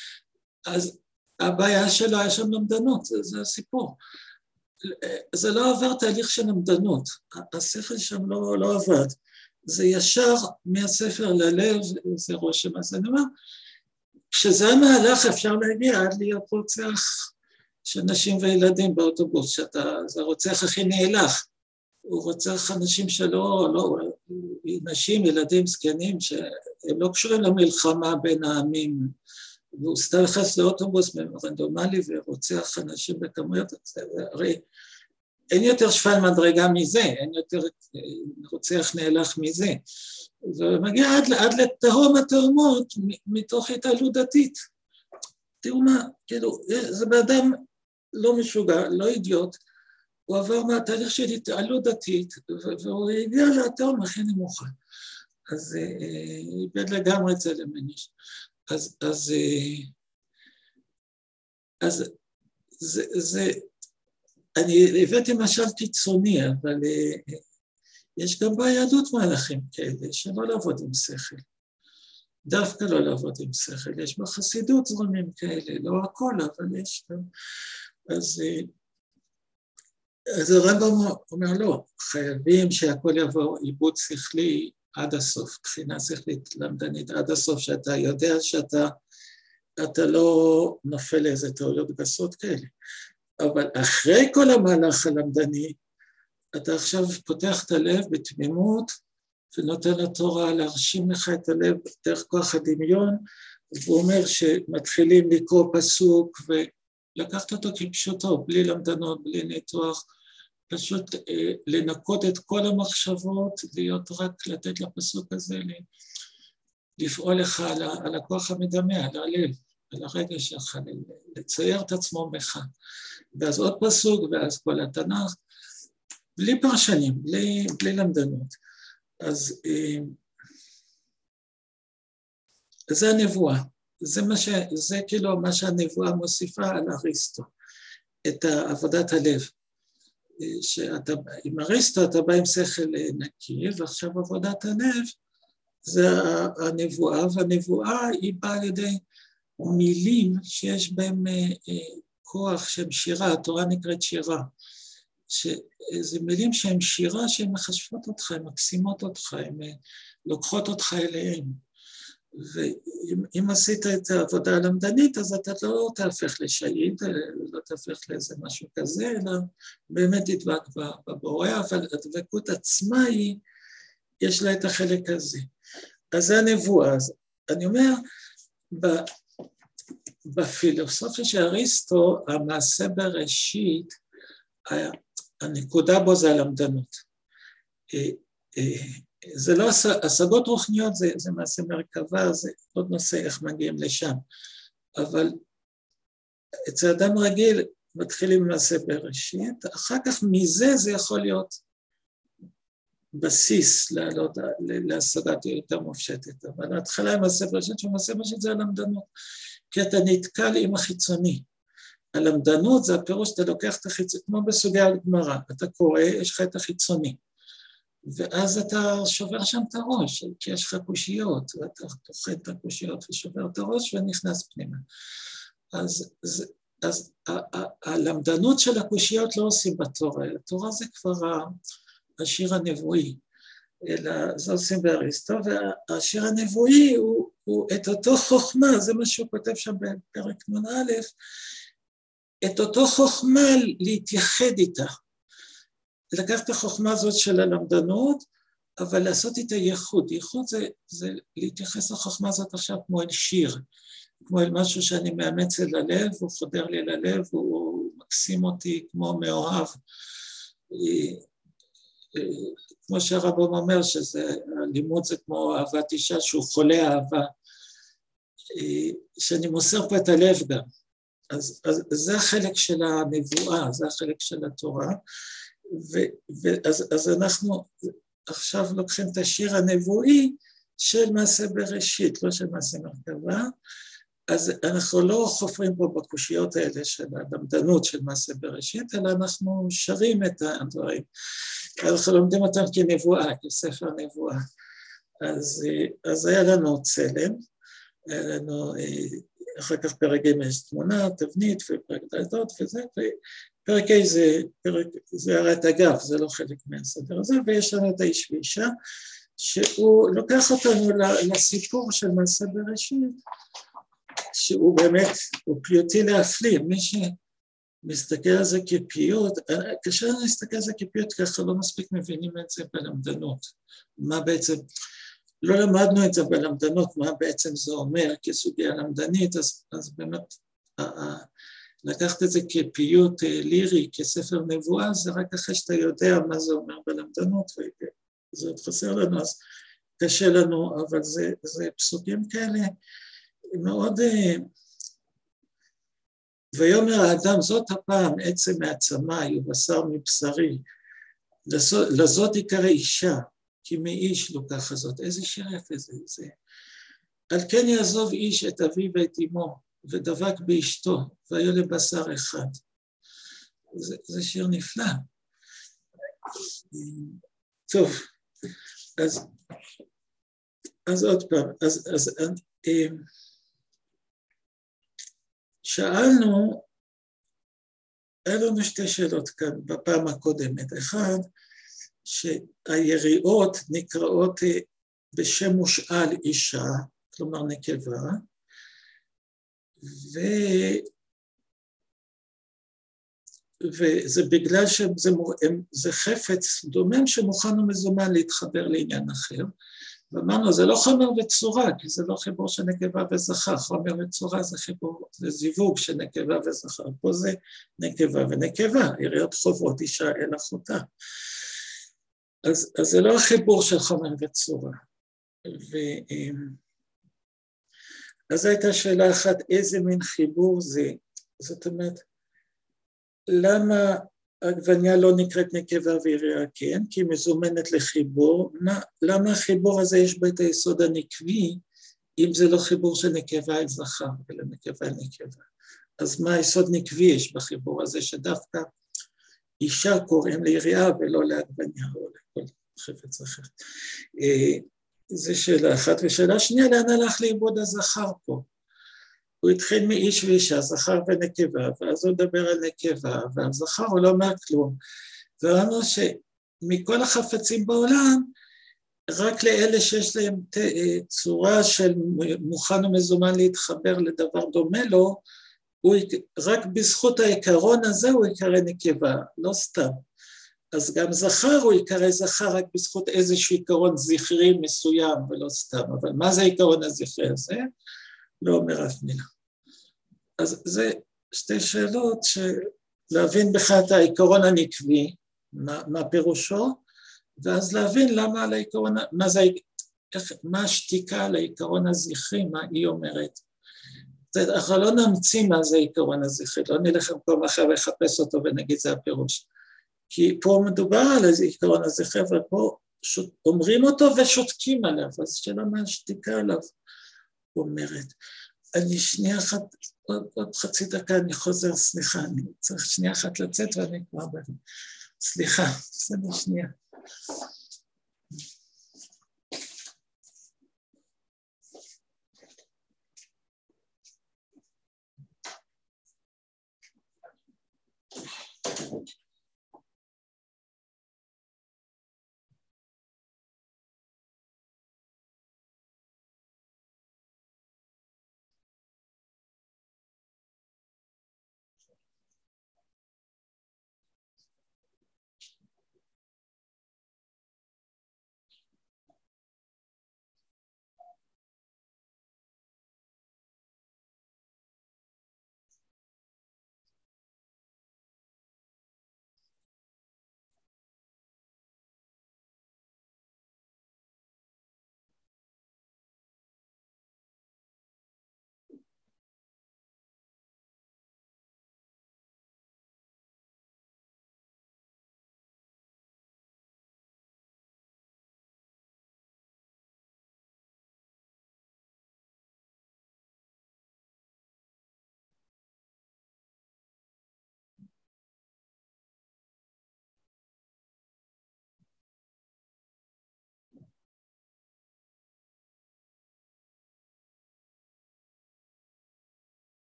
אז הבעיה שלו היה שם למדנות, זה, זה הסיפור. זה לא עבר תהליך של למדנות, השכל שם לא, לא עבד. זה ישר מהספר ללב, זה רושם. אז אני אומר, כשזה המהלך אפשר להגיע עד להיות רוצח של נשים וילדים באוטובוס, שאתה, זה הרוצח הכי נאלח, הוא רוצח אנשים שלא, לא, נשים, ילדים, זקנים, שהם לא קשורים למלחמה בין העמים, והוא סתם נכנס לאוטובוס רנדומלי ורוצח אנשים בכמויות, הרי אין יותר שפל מדרגה מזה, אין יותר רוצח נאלח מזה, ומגיע עד, עד לתהום התהומות מתוך התעלות דתית. תראו מה, כאילו, זה באדם לא משוגע, לא אידיוט, הוא עבר מהתהליך של התעלות דתית, והוא הגיע לתהום הכי נמוכה. אז איבד לגמרי צלם אנוש. אז, אז, אז זה, זה, אני הבאתי משל קיצוני, אבל יש גם ביהדות מהלכים כאלה, שלא לעבוד עם שכל. דווקא לא לעבוד עם שכל, יש בחסידות זרמים כאלה, לא הכל, אבל יש גם. אז, אז הרמב"ם אומר לא, חייבים שהכל יבוא עיבוד שכלי עד הסוף, בחינה שכלית למדנית עד הסוף, שאתה יודע שאתה אתה לא נופל לאיזה טעויות גסות כאלה. אבל אחרי כל המהלך הלמדני, אתה עכשיו פותח את הלב בתמימות, ונותן לתורה להרשים לך את הלב דרך כוח הדמיון, והוא אומר שמתחילים לקרוא פסוק, ולקחת אותו כפשוטו, בלי למדנות, בלי ניתוח, פשוט אה, לנקות את כל המחשבות, להיות רק לתת לפסוק הזה, לפעול לך על, על הכוח המדמה, על הלב, על הרגש שלך, לצייר את עצמו בך. ואז עוד פסוק, ואז כל התנ"ך, בלי פרשנים, בלי, בלי למדנות. אז אה, זה הנבואה, זה, מה ש, זה כאילו מה שהנבואה מוסיפה על אריסטו, את עבודת הלב. שאתה, עם אריסטו אתה בא עם שכל נקי, ועכשיו עבודת הלב זה הנבואה, והנבואה היא באה על ידי מילים שיש בהם כוח שהם שירה, התורה נקראת שירה, שזה מילים שהן שירה שהן מחשבות אותך, הן מקסימות אותך, הן לוקחות אותך אליהן, ואם עשית את העבודה הלמדנית, אז אתה לא תהפך לשהיד, לא תהפך לאיזה משהו כזה, אלא באמת תדבק בבורא, אבל הדבקות עצמה היא, יש לה את החלק הזה. אז זה הנבואה. אז אני אומר, בפילוסופיה של אריסטו, המעשה בראשית, הנקודה בו זה הלמדנות. זה לא השגות רוחניות, זה, זה מעשה מרכבה, זה עוד נושא איך מגיעים לשם. אבל אצל אדם רגיל מתחילים מעשה בראשית, אחר כך מזה זה יכול להיות בסיס לעלות, להשגת יותר מופשטת. אבל ההתחלה עם מעשה בראשית, שמעשה בראשית זה הלמדנות, כי אתה נתקל עם החיצוני. הלמדנות זה הפירוש, אתה לוקח את החיצוני, כמו בסוגי הגמרא, אתה קורא, יש לך את החיצוני. ואז אתה שובר שם את הראש, כי יש לך קושיות, ואתה תוכל את הקושיות ושובר את הראש ונכנס פנימה. אז, אז, אז ה- ה- הלמדנות של הקושיות לא עושים בתורה, התורה זה כבר השיר הנבואי, אלא זה עושים באריסטו, והשיר הנבואי הוא, הוא את אותו חוכמה, זה מה שהוא כותב שם בפרק נ"א, את אותו חוכמה להתייחד איתה. לקחת את החוכמה הזאת של הלמדנות, אבל לעשות איתה ייחוד. ייחוד זה, זה להתייחס לחוכמה הזאת עכשיו כמו אל שיר, כמו אל משהו שאני מאמץ אל הלב, הוא חודר לי אל הלב, הוא מקסים אותי כמו מאוהב. כמו שהרמב"ם אומר, שהלימוד זה כמו אהבת אישה, שהוא חולה אהבה, שאני מוסר פה את הלב גם. אז, אז זה החלק של הנבואה, זה החלק של התורה, ואז אז אנחנו עכשיו לוקחים את השיר הנבואי של מעשה בראשית, לא של מעשה מרכבה, אז אנחנו לא חופרים פה בקושיות האלה של הלמדנות של מעשה בראשית, אלא אנחנו שרים את הדברים. אנחנו לומדים אותם כנבואה, כספר נבואה. אז, אז היה לנו צלם, היה לנו אחר כך פרק ג' יש תמונה, תבנית ופרק דלתות וזה, פרק A זה, פרק, זה הרי את הגב, זה לא חלק מהסדר הזה, ויש לנו את האיש ואישה, שהוא לוקח אותנו לסיפור של מעשה בראשית, שהוא באמת, הוא פיוטי להפליא, מי, ש, מסתכל על זה כפיוט, קשה לנו להסתכל על זה כפיוט, ככה לא מספיק מבינים את זה בלמדנות. מה בעצם, לא למדנו את זה בלמדנות, מה בעצם זה אומר כסוגיה למדנית, אז, אז באמת, לקחת את זה כפיוט לירי, כספר נבואה, זה רק אחרי שאתה יודע מה זה אומר בלמדנות, וזה עוד חסר לנו, אז קשה לנו, אבל זה, זה פסוקים כאלה מאוד... ויאמר האדם, זאת הפעם עצם מעצמי ובשר מבשרי, לזאת, לזאת יקרא אישה, כי מאיש לוקח הזאת. איזה שיר יפה זה, זה. על כן יעזוב איש את אביו ואת אמו, ודבק באשתו, והיו לבשר אחד. זה, זה שיר נפלא. טוב, אז, אז עוד פעם, אז, אז, שאלנו, היה לנו שתי שאלות כאן בפעם הקודמת. אחד, שהיריעות נקראות בשם מושאל אישה, כלומר נקבה, ו... וזה בגלל שזה חפץ דומם שמוכן ומזומן להתחבר לעניין אחר, ואמרנו, זה לא חומר וצורה, כי זה לא חיבור של נקבה וזכר, חומר וצורה זה חיבור, זה זיווג של נקבה וזכר, פה זה נקבה ונקבה, יריעות חוברות אישה אל אחותה. אז, אז זה לא החיבור של חומר וצורה. ו... אז הייתה שאלה אחת, איזה מין חיבור זה? זאת אומרת, למה העגבניה לא נקראת נקבה ויריעה כן? כי היא מזומנת לחיבור. מה, למה החיבור הזה יש בו את היסוד הנקבי, אם זה לא חיבור של נקבה אל זכר, אלא נקבה אל נקבה? אז מה היסוד נקבי יש בחיבור הזה, שדווקא אישה קוראים ליריעה ולא לעגבניה או לכל חפץ אחר? זו שאלה אחת. ושאלה שנייה, לאן הלך לאיבוד הזכר פה? הוא התחיל מאיש ואישה, זכר ונקבה, ואז הוא מדבר על נקבה, ועל זכר הוא לא אומר כלום. וראינו שמכל החפצים בעולם, רק לאלה שיש להם צורה של מוכן ומזומן להתחבר לדבר דומה לו, הוא, רק בזכות העיקרון הזה הוא יקרא נקבה, לא סתם. אז גם זכר הוא יקרא זכר רק בזכות איזשהו עיקרון זכרי מסוים ולא סתם, אבל מה זה העיקרון הזכרי הזה? לא אומר אף מילה. אז זה שתי שאלות שלהבין בכלל את העיקרון הנקבי, מה, מה פירושו, ואז להבין למה על העיקרון, מה זה, איך, מה השתיקה על העיקרון הזכרי, מה היא אומרת. אנחנו לא נמציא מה זה העיקרון הזכרי, לא נלך למקום אחר לחפש אותו ונגיד זה הפירוש. כי פה מדובר על איזה עיקרון הזכרי, ופה שוט, אומרים אותו ושותקים עליו, אז שאלה מה השתיקה עליו אומרת. אני שנייה אחת, עוד, עוד חצי דקה אני חוזר, סליחה, אני צריך שנייה אחת לצאת ואני כבר בן. סליחה, בסדר שנייה.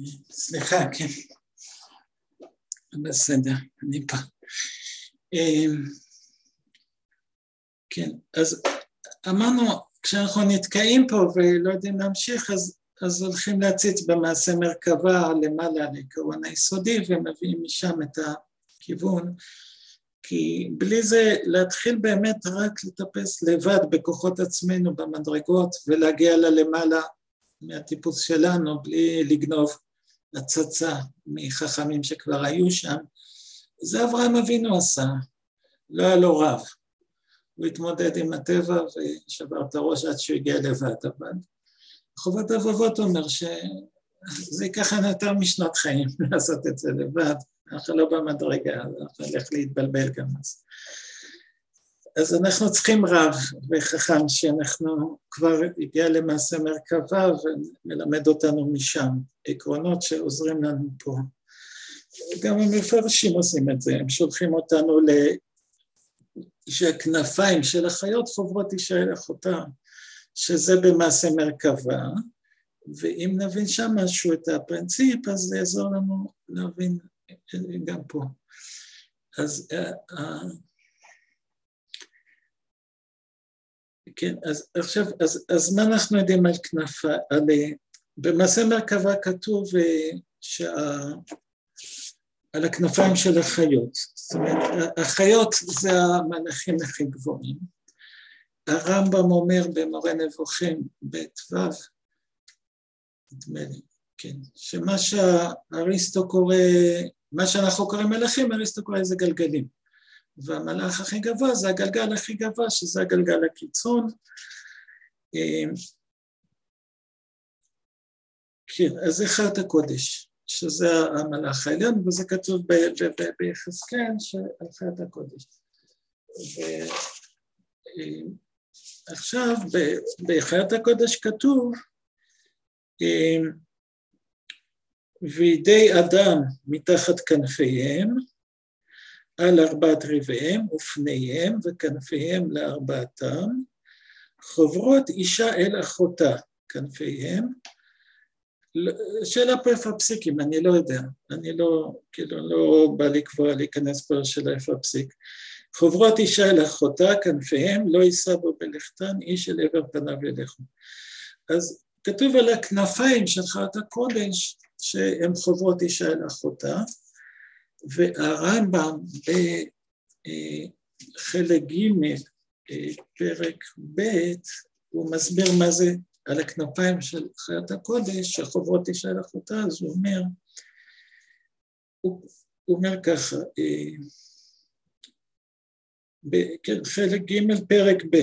סליחה, כן. בסדר, אני פה. כן, אז אמרנו, כשאנחנו נתקעים פה ולא יודעים להמשיך, אז, אז הולכים להציץ במעשה מרכבה למעלה לעיקרון היסודי, ומביאים משם את הכיוון, כי בלי זה להתחיל באמת רק לטפס לבד בכוחות עצמנו במדרגות, ולהגיע ללמעלה מהטיפוס שלנו, בלי לגנוב הצצה מחכמים שכבר היו שם. זה אברהם אבינו עשה, לא היה לו רב. הוא התמודד עם הטבע ושבר את הראש עד שהוא הגיע לבד, אבל חובת אבבות אומר שזה ייקח יותר משנות חיים לעשות את זה לבד, אנחנו לא במדרגה, אנחנו הולך להתבלבל גם אז. אז אנחנו צריכים רב וחכם שאנחנו כבר הגיע למעשה מרכבה ומלמד אותנו משם, עקרונות שעוזרים לנו פה. גם המפרשים עושים את זה, הם שולחים אותנו ל... שהכנפיים של החיות חוברות תישאר אחותה, שזה במעשה מרכבה, ואם נבין שם משהו את הפרינציפ, אז זה יעזור לנו להבין גם פה. אז, כן, אז עכשיו, אז, אז מה אנחנו יודעים על כנפה, על, במעשה מרכבה כתוב שה... על הכנפיים של החיות, זאת אומרת, החיות זה המלאכים הכי גבוהים. הרמב"ם אומר במורה נבוכים ב' ו', נדמה לי, כן, שמה שהאריסטו קורא, מה שאנחנו קוראים מלאכים, אריסטו קורא זה גלגלים. והמלאך הכי גבוה זה הגלגל הכי גבוה, שזה הגלגל הקיצון. כן, אז זה חיות הקודש. שזה המלאך העליון, וזה כתוב ביחזקאל על חיות הקודש. ועכשיו, בחיות הקודש כתוב, וידי אדם מתחת כנפיהם, על ארבעת רבעיהם ופניהם וכנפיהם לארבעתם, חוברות אישה אל אחותה כנפיהם, שאלה פה איפה הפסיקים, אני לא יודע, אני לא, כאילו, לא בא לקבוע להיכנס פה לשאלה איפה הפסיק. חוברות אישה אל אחותה, כנפיהם, לא יישא בו בלכתן, איש אל עבר פניו ילכו. אז כתוב על הכנפיים של חיות הקודש, שהן חוברות אישה אל אחותה, והרמב"ם בחלק ג' פרק ב', הוא מסביר מה זה, על הכנפיים של חיות הקודש, שחוברות אישה אל אחותה, אז הוא אומר, הוא, הוא אומר ככה, בחלק ג' פרק ב',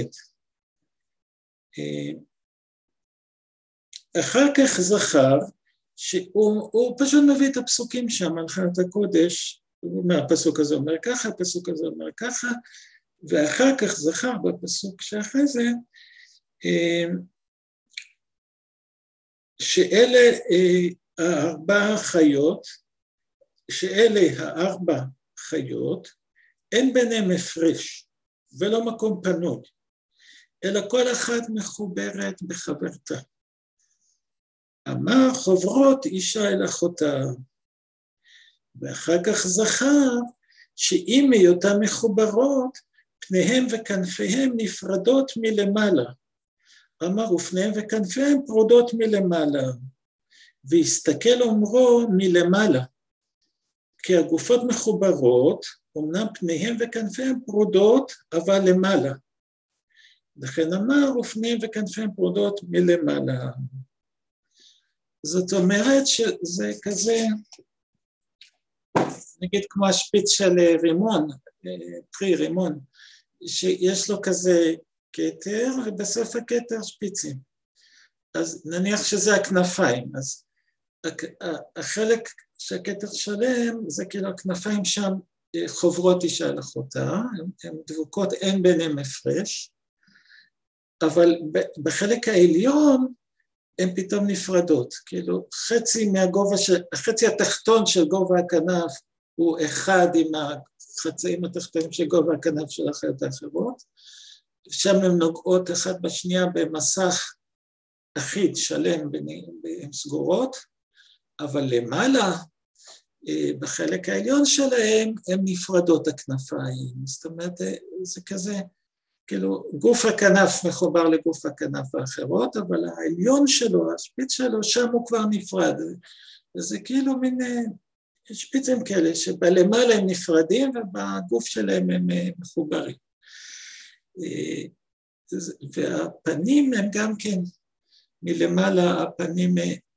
אחר כך זכר, שהוא פשוט מביא את הפסוקים שם על חיות הקודש, הוא אומר, הפסוק הזה אומר ככה, הפסוק הזה אומר ככה, ואחר כך זכר בפסוק שאחרי זה, שאלה הארבע חיות, שאלה הארבע חיות, אין ביניהם הפרש ולא מקום פנוי, אלא כל אחת מחוברת בחברתה. אמר חוברות אישה אל אחותה, ואחר כך זכר שאם היותן מחוברות, פניהם וכנפיהם נפרדות מלמעלה. אמר ופניהם וכנפיהם פרודות מלמעלה, והסתכל אומרו מלמעלה, כי הגופות מחוברות, אמנם פניהם וכנפיהם פרודות, אבל למעלה. לכן אמר ופניהם וכנפיהם פרודות מלמעלה. זאת אומרת שזה כזה, נגיד כמו השפיץ של רימון, פרי רימון, שיש לו כזה כתר, ובסוף הכתר שפיצים. אז נניח שזה הכנפיים, אז החלק שהכתר שלם, זה כאילו הכנפיים שם חוברות אישה על אחותה, הן דבוקות, אין ביניהם הפרש, אבל בחלק העליון, הן פתאום נפרדות, כאילו חצי מהגובה, החצי התחתון של גובה הכנף, הוא אחד עם החצאים התחתונים של גובה הכנף של החיות האחרות, שם הן נוגעות אחת בשנייה במסך אחיד שלם, הן סגורות, אבל למעלה, בחלק העליון שלהם, הן נפרדות הכנפיים. זאת אומרת, זה כזה, כאילו, גוף הכנף מחובר לגוף הכנף האחרות, אבל העליון שלו, השפיץ שלו, שם הוא כבר נפרד. וזה כאילו מין שפיצים כאלה, שבלמעלה הם נפרדים, ובגוף שלהם הם מחוברים. והפנים הם גם כן, מלמעלה הפנים,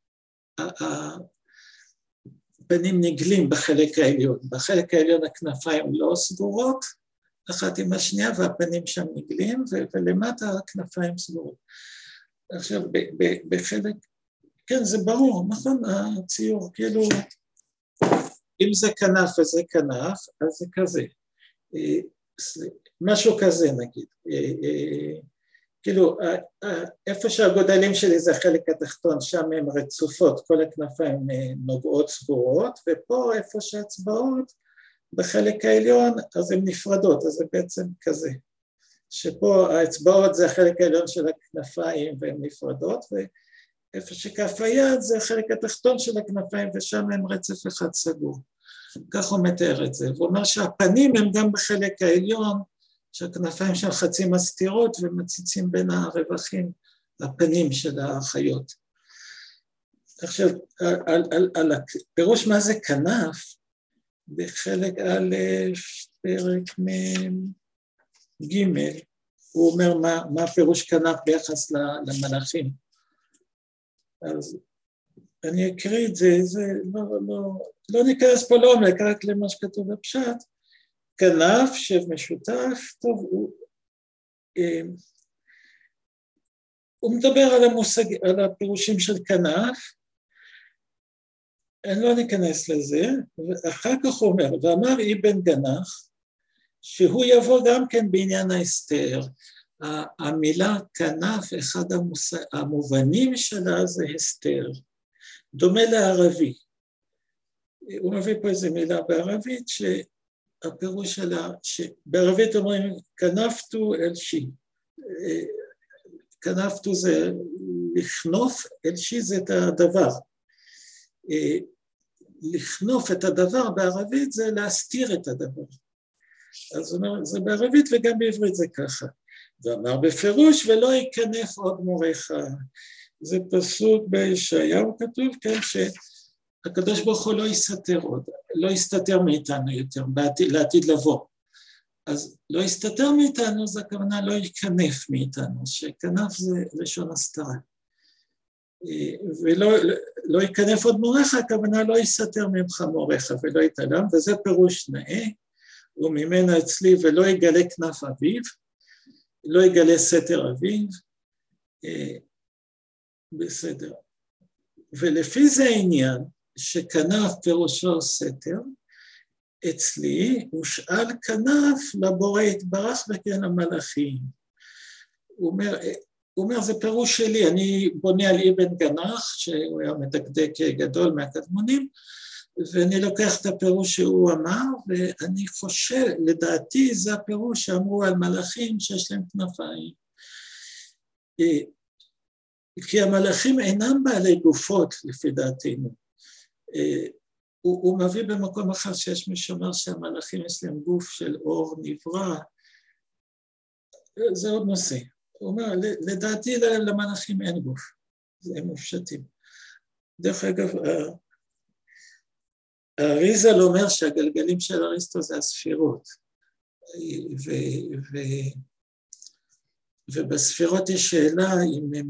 הפנים נגלים בחלק העליון. בחלק העליון הכנפיים לא סגורות, אחת עם השנייה, והפנים שם נגלים, ולמטה הכנפיים סגורות. עכשיו, בחלק, כן, זה ברור, נכון, הציור, כאילו, אם זה כנף וזה כנף, אז זה כזה. משהו כזה נגיד, כאילו איפה שהגודלים שלי זה החלק התחתון, שם הן רצופות, כל הכנפיים נוגעות סגורות, ופה איפה שהאצבעות בחלק העליון אז הן נפרדות, אז זה בעצם כזה, שפה האצבעות זה החלק העליון של הכנפיים והן נפרדות, ואיפה שכף היד זה החלק התחתון של הכנפיים ושם הן רצף אחד סגור. כך הוא מתאר את זה, הוא אומר שהפנים הם גם בחלק העליון, שהכנפיים של חצי מסתירות ומציצים בין הרווחים, הפנים של החיות. עכשיו, על, על, על הפירוש מה זה כנף, בחלק א' פרק ג' הוא אומר מה, מה פירוש כנף ביחס למלאכים. אז אני אקריא את זה, זה לא, לא, לא ניכנס פה לעומק, רק למה שכתוב בפשט. כנף שמשותף, טוב, הוא, הוא מדבר על המושג, על הפירושים של כנף, אני לא ניכנס לזה, ואחר כך הוא אומר, ואמר אבן גנח, שהוא יבוא גם כן בעניין ההסתר, המילה כנף, אחד המושג, המובנים שלה זה הסתר, דומה לערבי. הוא מביא פה איזו מילה בערבית, שהפירוש שלה, שבערבית אומרים, כנפתו אל שי. כנפתו זה לכנוף, אל שי זה את הדבר. לכנוף את הדבר בערבית זה להסתיר את הדבר. אז זה בערבית וגם בעברית זה ככה. ואמר בפירוש, ולא ייכנף עוד מורך. זה פסוק בישעיהו כתוב, כן, שהקדוש ברוך הוא לא יסתתר עוד, לא יסתתר מאיתנו יותר, בעתיד, לעתיד לבוא. אז לא יסתתר מאיתנו, זה הכוונה לא ייכנף מאיתנו, שכנף זה לשון הסתרה. ולא לא ייכנף עוד מורך, הכוונה לא יסתתר ממך מורך ולא יתעלם, וזה פירוש נאה, וממנה אצלי ולא יגלה כנף אביו, לא יגלה סתר אביו, בסדר. ולפי זה העניין שכנף פירושו סתר, אצלי הושאל כנף לבורא יתברך וכן המלאכים. הוא אומר, הוא אומר, זה פירוש שלי, אני בונה על אבן גנח, שהוא היה מדקדק גדול מהקדמונים, ואני לוקח את הפירוש שהוא אמר, ואני חושב, לדעתי זה הפירוש שאמרו על מלאכים שיש להם כנפיים. כי המלאכים אינם בעלי גופות, לפי דעתנו. הוא, הוא מביא במקום אחר שיש מי שאומר שהמלאכים יש להם גוף של אור נברא. זה עוד נושא. הוא אומר, לדעתי למלאכים אין גוף, הם מופשטים. דרך אגב, האריזל אומר שהגלגלים של אריסטו זה הספירות, ו, ו, ובספירות יש שאלה אם הם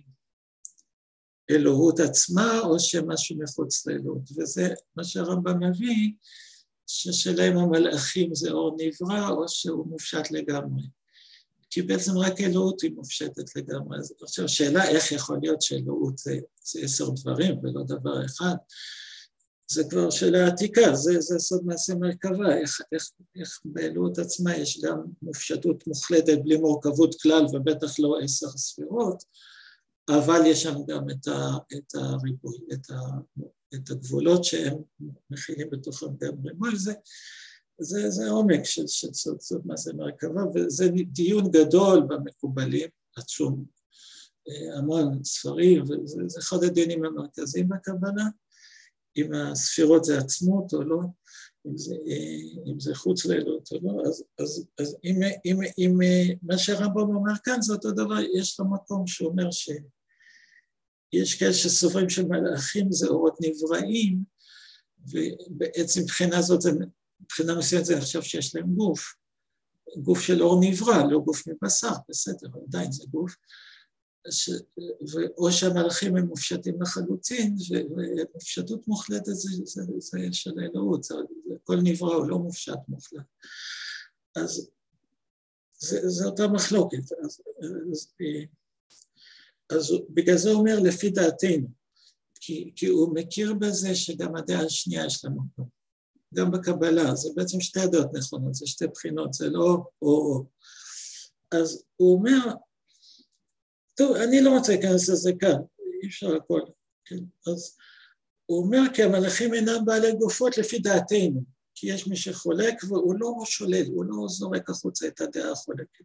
אלוהות עצמה או שמשהו מחוץ לאלוהות, וזה מה שהרמב"ם מביא, ששאלה אם המלאכים זה אור נברא או שהוא מופשט לגמרי. כי בעצם רק אלוהות היא מופשטת לגמרי. עכשיו, השאלה איך יכול להיות שאלוהות זה, זה עשר דברים ולא דבר אחד, זה כבר שאלה עתיקה, זה, זה סוד מעשה מרכבה, איך, איך, איך באלוהות עצמה יש גם מופשטות מוחלטת בלי מורכבות כלל ובטח לא עשר ספירות, אבל יש שם גם את, ה, את הריבוי, את, ה, את הגבולות שהם מכילים בתוכם גם ריבוי, זה, זה, זה עומק של, של סוד, סוד מעשה מרכבה, וזה דיון גדול במקובלים, עצום, המון ספרים, וזה אחד הדיונים המרכזיים בקבלה, אם הספירות זה עצמות או לא, אם זה, אם זה חוץ לילות או לא, אז, אז, אז אם, אם, אם מה שהרמב"ם אומר כאן זה אותו דבר, יש לו מקום שאומר שיש כאלה שסוברים שמלאכים זה אורות נבראים, ובעצם מבחינה זאת, מבחינה מסוימת זה עכשיו שיש להם גוף, גוף של אור נברא, לא גוף מבשר, בסדר, עדיין זה גוף, ש... או שהמלאכים הם מופשטים לחלוטין, ומופשטות מוחלטת זה, זה, זה של האלוהות, זה, כל נברא הוא לא מופשט מוחלט. אז זה, זה אותה מחלוקת. אז, אז, אז בגלל זה הוא אומר לפי דעתנו, כי, כי הוא מכיר בזה שגם הדעה השנייה יש לה מקום. גם בקבלה, זה בעצם שתי הדעות נכונות, זה שתי בחינות, זה לא או-או. אז הוא אומר, טוב, אני לא רוצה להיכנס לזה כאן, אי אפשר הכל, כן? אז הוא אומר כי המלאכים אינם בעלי גופות לפי דעתנו, כי יש מי שחולק והוא לא שולל, הוא לא זורק החוצה את הדעה החולקת.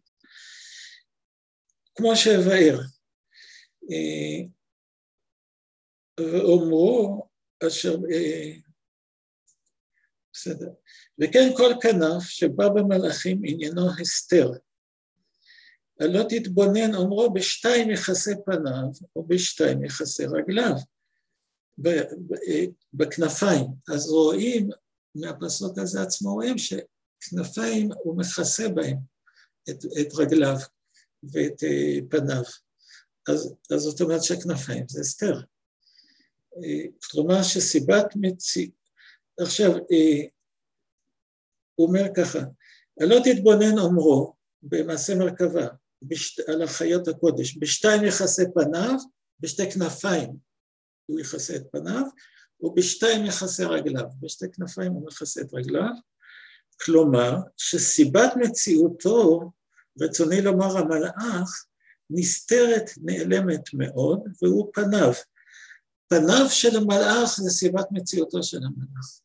כמו שהבאר, ואומרו אשר, בסדר, וכן כל כנף שבא במלאכים עניינו הסתר, לא תתבונן, אומרו, בשתיים יחסי פניו, או בשתיים יחסי רגליו, בכנפיים. אז רואים, מהפסוק הזה עצמו רואים, שכנפיים הוא מכסה בהם את, את רגליו ואת פניו. אז, אז זאת אומרת שהכנפיים זה הסתר. כלומר שסיבת מציא, עכשיו, הוא אומר ככה, לא תתבונן, אומרו, במעשה מרכבה, בשת, על החיות הקודש, בשתיים יחסי פניו, בשתי כנפיים הוא יחסה את פניו, ובשתיים יחסי רגליו, בשתי כנפיים הוא יחסה את רגליו, כלומר שסיבת מציאותו, רצוני לומר המלאך, נסתרת, נעלמת מאוד, והוא פניו. פניו של המלאך זה סיבת מציאותו של המלאך.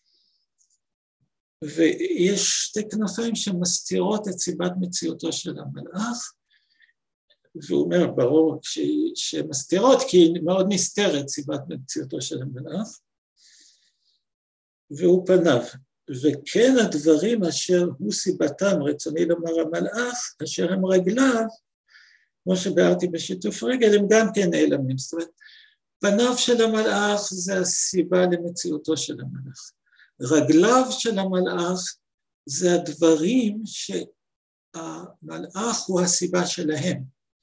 ויש שתי כנפיים שמסתירות את סיבת מציאותו של המלאך, והוא אומר, ברור שמסתירות, כי היא מאוד נסתרת סיבת מציאותו של המלאך, והוא פניו. וכן הדברים אשר הוא סיבתם, רצוני לומר המלאך, אשר הם רגליו, כמו שבארתי בשיתוף רגל, הם גם כן נעלמים. זאת אומרת, פניו של המלאך זה הסיבה למציאותו של המלאך. רגליו של המלאך זה הדברים שהמלאך הוא הסיבה שלהם.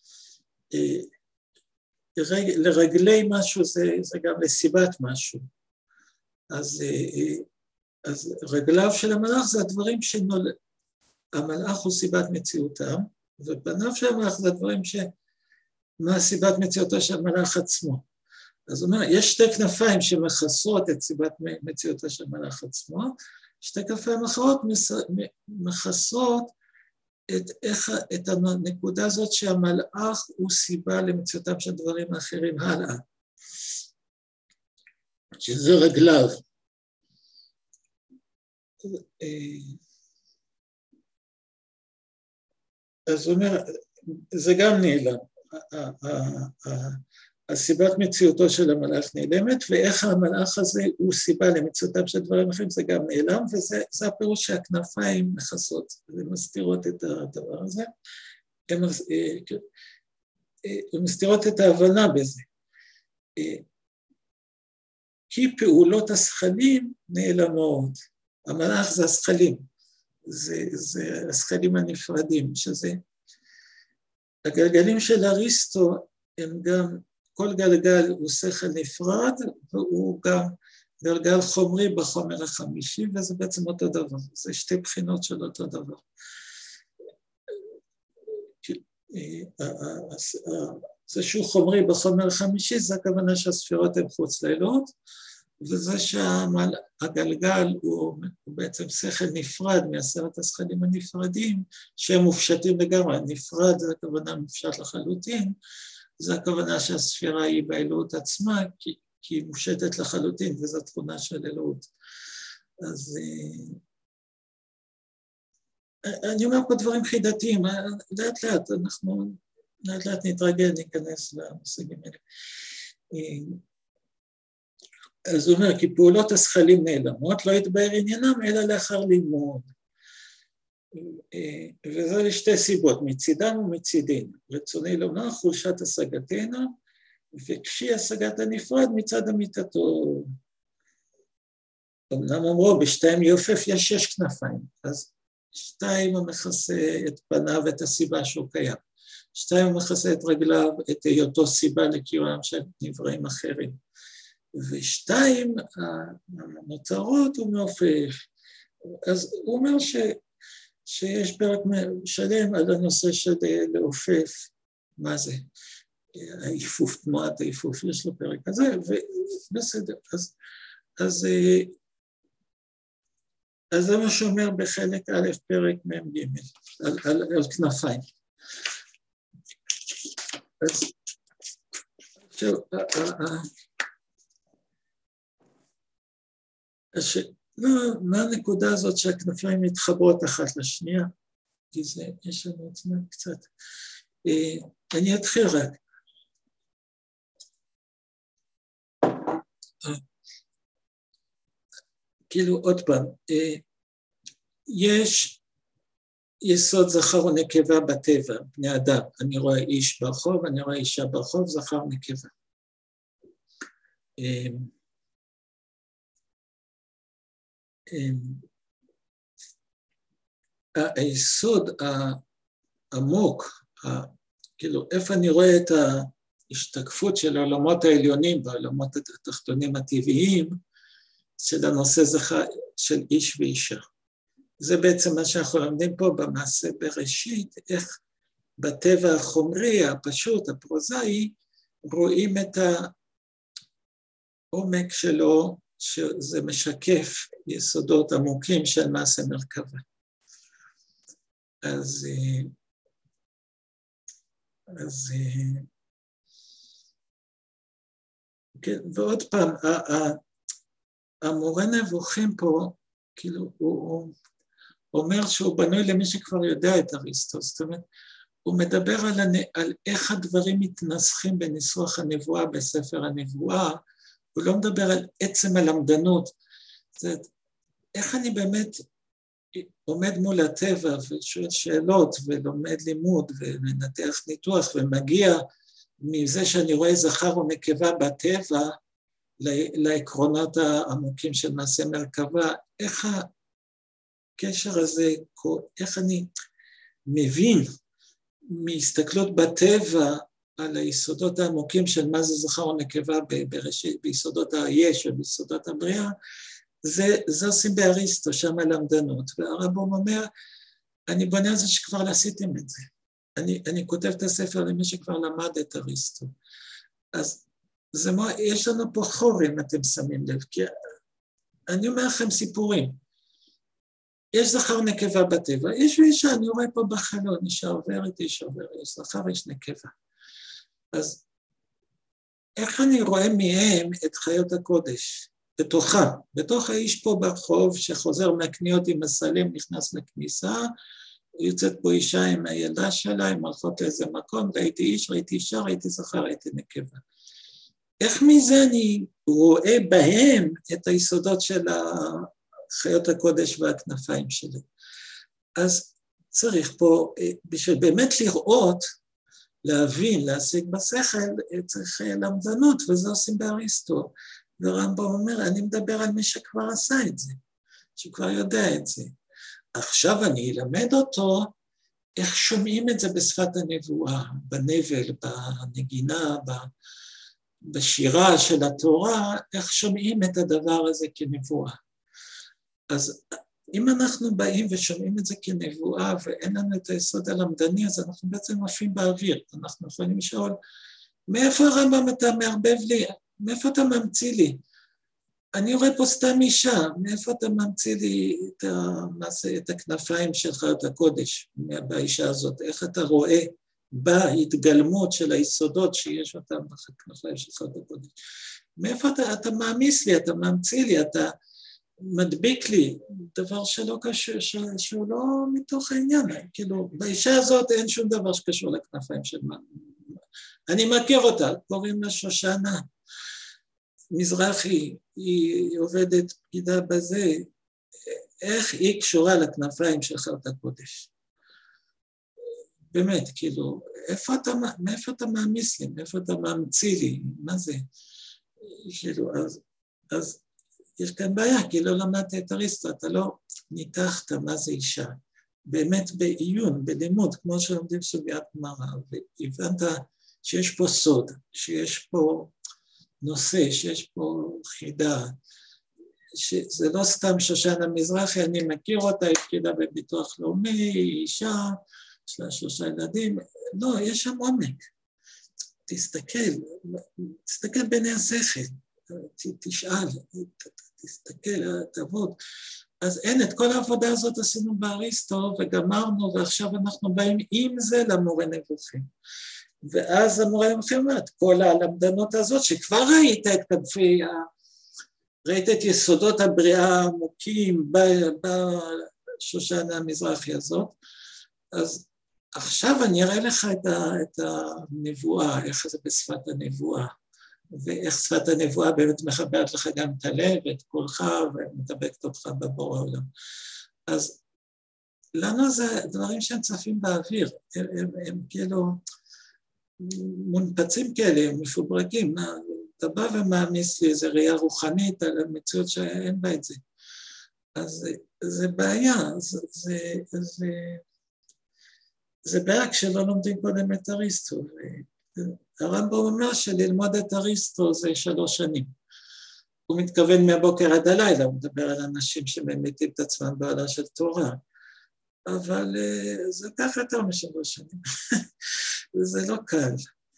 לרגלי משהו זה, זה גם לסיבת משהו. אז, אז רגליו של המלאך זה הדברים שהמלאך הוא סיבת מציאותם, ופניו של המלאך זה הדברים שמה סיבת מציאותו של המלאך עצמו. אז הוא אומר, יש שתי כנפיים שמכסות את סיבת מציאותו של מלאך עצמו, שתי כנפיים אחרות מכסות את, איך, את הנקודה הזאת שהמלאך הוא סיבה למציאותם של דברים האחרים הלאה, שזה רגליו. אז הוא אומר, זה גם נעלם. הסיבת מציאותו של המלאך נעלמת, ואיך המלאך הזה הוא סיבה למציאותם של דברים אחרים, זה גם נעלם, וזה הפירוש שהכנפיים מכסות, ומסתירות את הדבר הזה, הן מסתירות את ההבנה בזה. כי פעולות השכלים נעלמות, המלאך זה השכלים, זה, זה השכלים הנפרדים, שזה, הגלגלים של אריסטו הם גם, כל גלגל הוא שכל נפרד, והוא גם גלגל חומרי בחומר החמישי, וזה בעצם אותו דבר, זה שתי בחינות של אותו דבר. זה שהוא חומרי בחומר החמישי, זה הכוונה שהספירות הן חוץ לילות, וזה שהגלגל הוא, הוא בעצם שכל נפרד מעשרת השכלים הנפרדים, שהם מופשטים לגמרי, נפרד זה הכוונה מופשט לחלוטין, זה הכוונה שהספירה היא באלוהות עצמה, כי, כי היא מושטת לחלוטין, וזו תכונה של אלוהות. אז אני אומר פה דברים חידתיים, לאט לאט, אנחנו לאט לאט נתרגל, ניכנס למושגים האלה. אז הוא אומר, כי פעולות השכלים נעלמות, לא יתבהר עניינם, אלא לאחר לימוד. וזה לשתי סיבות, מצידם ומצידנו. רצוני לומר, חולשת השגתנו, וקשי השגת הנפרד מצד אמיתתו. אמנם אמרו, בשתיים יופף יש שש כנפיים, אז שתיים הוא מכסה את פניו ואת הסיבה שהוא קיים. שתיים הוא מכסה את רגליו, את היותו סיבה לקיומם של נבראים אחרים. ושתיים, המטרות הוא מעופף. אז הוא אומר ש, שיש פרק שלם על הנושא של לעופף, מה זה? העיפוף, תנועת העיפוף, יש לו פרק כזה, ובסדר, אז, אז, אז זה מה שאומר בחלק א' פרק מ"ג, על, על, על כנפיים. אז עכשיו, הש... לא, מה הנקודה הזאת שהכנפיים מתחברות אחת לשנייה? כי זה, יש לנו זמן קצת. אני אתחיל רק. כאילו עוד פעם, יש יסוד זכר ונקבה בטבע, בני אדם. אני רואה איש ברחוב, אני רואה אישה ברחוב, זכר ונקבה. היסוד העמוק, כאילו איפה אני רואה את ההשתקפות של העולמות העליונים והעולמות התחתונים הטבעיים של הנושא זכר של איש ואישה. זה בעצם מה שאנחנו לומדים פה במעשה בראשית, איך בטבע החומרי, הפשוט, הפרוזאי, רואים את העומק שלו, שזה משקף יסודות עמוקים של מעשה מרכבה. אז, אז, כן, ועוד פעם, המורה נבוכים פה, כאילו, הוא אומר שהוא בנוי למי שכבר יודע את אריסטו, זאת אומרת, הוא מדבר על, על איך הדברים מתנסחים בניסוח הנבואה בספר הנבואה, הוא לא מדבר על עצם הלמדנות, זאת אומרת, איך אני באמת עומד מול הטבע ושואל שאלות ולומד לימוד ומנתח ניתוח ומגיע מזה שאני רואה זכר ונקבה בטבע לעקרונות העמוקים של מעשה מרכבה, איך הקשר הזה, איך אני מבין מהסתכלות בטבע על היסודות העמוקים של מה זה זכר ונקבה בראשית, ביסודות היש וביסודות הבריאה, זה, זה עושים באריסטו, שם הלמדנות, והרמב"ם אומר, אני בונה על זה שכבר עשיתם את זה. אני, אני כותב את הספר למי שכבר למד את אריסטו. אז זה מה, יש לנו פה חור אם אתם שמים לב, כי אני אומר לכם סיפורים. יש זכר נקבה בטבע, יש ואישה, אני רואה פה בחלון, אישה עוברת, אישה עוברת, יש זכר, יש נקבה. אז איך אני רואה מהם את חיות הקודש? בתוכה, בתוך האיש פה ברחוב שחוזר מהקניות עם הסלים, נכנס לכניסה, יוצאת פה אישה עם הילדה שלה, הם הולכות לאיזה מקום, ראיתי איש, ראיתי אישה, ראיתי זכר, ראיתי נקבה. איך מזה אני רואה בהם את היסודות של חיות הקודש והכנפיים שלי? אז צריך פה, בשביל באמת לראות, להבין, להשיג בשכל, צריך למדנות, וזה עושים באריסטו. ורמב"ם אומר, אני מדבר על מי שכבר עשה את זה, שכבר יודע את זה. עכשיו אני אלמד אותו איך שומעים את זה בשפת הנבואה, בנבל, בנגינה, בשירה של התורה, איך שומעים את הדבר הזה כנבואה. אז אם אנחנו באים ושומעים את זה כנבואה ואין לנו את היסוד הלמדני, אז אנחנו בעצם עפים באוויר. אנחנו יכולים לשאול, מאיפה הרמב"ם אתה מערבב לי? מאיפה אתה ממציא לי? אני רואה פה סתם אישה, מאיפה אתה ממציא לי את, המעשה, את הכנפיים של חיות הקודש באישה הזאת? איך אתה רואה בהתגלמות של היסודות שיש אותם בכנפיים של חיות הקודש? מאיפה אתה, אתה מאמיס לי, אתה ממציא לי, אתה מדביק לי דבר שלא קשור, שהוא לא מתוך העניין. כאילו, באישה הזאת אין שום דבר שקשור לכנפיים של מה. אני מכיר אותה, קוראים לה שושנה. מזרחי, היא עובדת פקידה בזה, איך היא קשורה לכנפיים של חיות הקודש? באמת, כאילו, איפה אתה, מאיפה אתה מאמיס לי? מאיפה אתה מאמציא לי? מה זה? כאילו, אז, אז יש כאן בעיה, כי לא למדת את אריסטו, אתה לא ניתחת מה זה אישה. באמת בעיון, בלימוד, כמו שלומדים סוגיית גמרא, והבנת שיש פה סוד, שיש פה נושא, שיש פה חידה, שזה לא סתם שושנה מזרחי, אני מכיר אותה, היא פקידה בביטוח לאומי, היא אישה, יש לה שלושה ילדים, לא, יש שם עומק. תסתכל, תסתכל בעיני השכל, תשאל, תסתכל, תעבוד. אז אין, את כל העבודה הזאת עשינו באריסטו וגמרנו, ועכשיו אנחנו באים עם זה למורה נבוכים. ואז המורה נבוכים אומרת, כל הלמדנות הזאת שכבר ראית את כנפי, ראית את יסודות הבריאה העמוקים בשושנה המזרחי הזאת, אז עכשיו אני אראה לך את, ה, את הנבואה, איך זה בשפת הנבואה, ואיך שפת הנבואה באמת מחברת לך גם את הלב ואת קולך ומדבקת אותך בבורא העולם. אז לנו זה דברים שהם צפים באוויר, הם, הם, הם כאילו מונפצים כאלה, הם מפוברקים, אתה בא ומאמיס לי איזו ראייה רוחנית על המציאות שאין בה את זה. אז זה בעיה, זה, זה, זה, זה בעיה כשלא לומדים קודם את אריסטו. הרמב"ם אומר שללמוד את אריסטו זה שלוש שנים. הוא מתכוון מהבוקר עד הלילה, הוא מדבר על אנשים שממיתים את עצמם בעלה של תורה. אבל זה ככה יותר משלוש שנים. זה לא קל.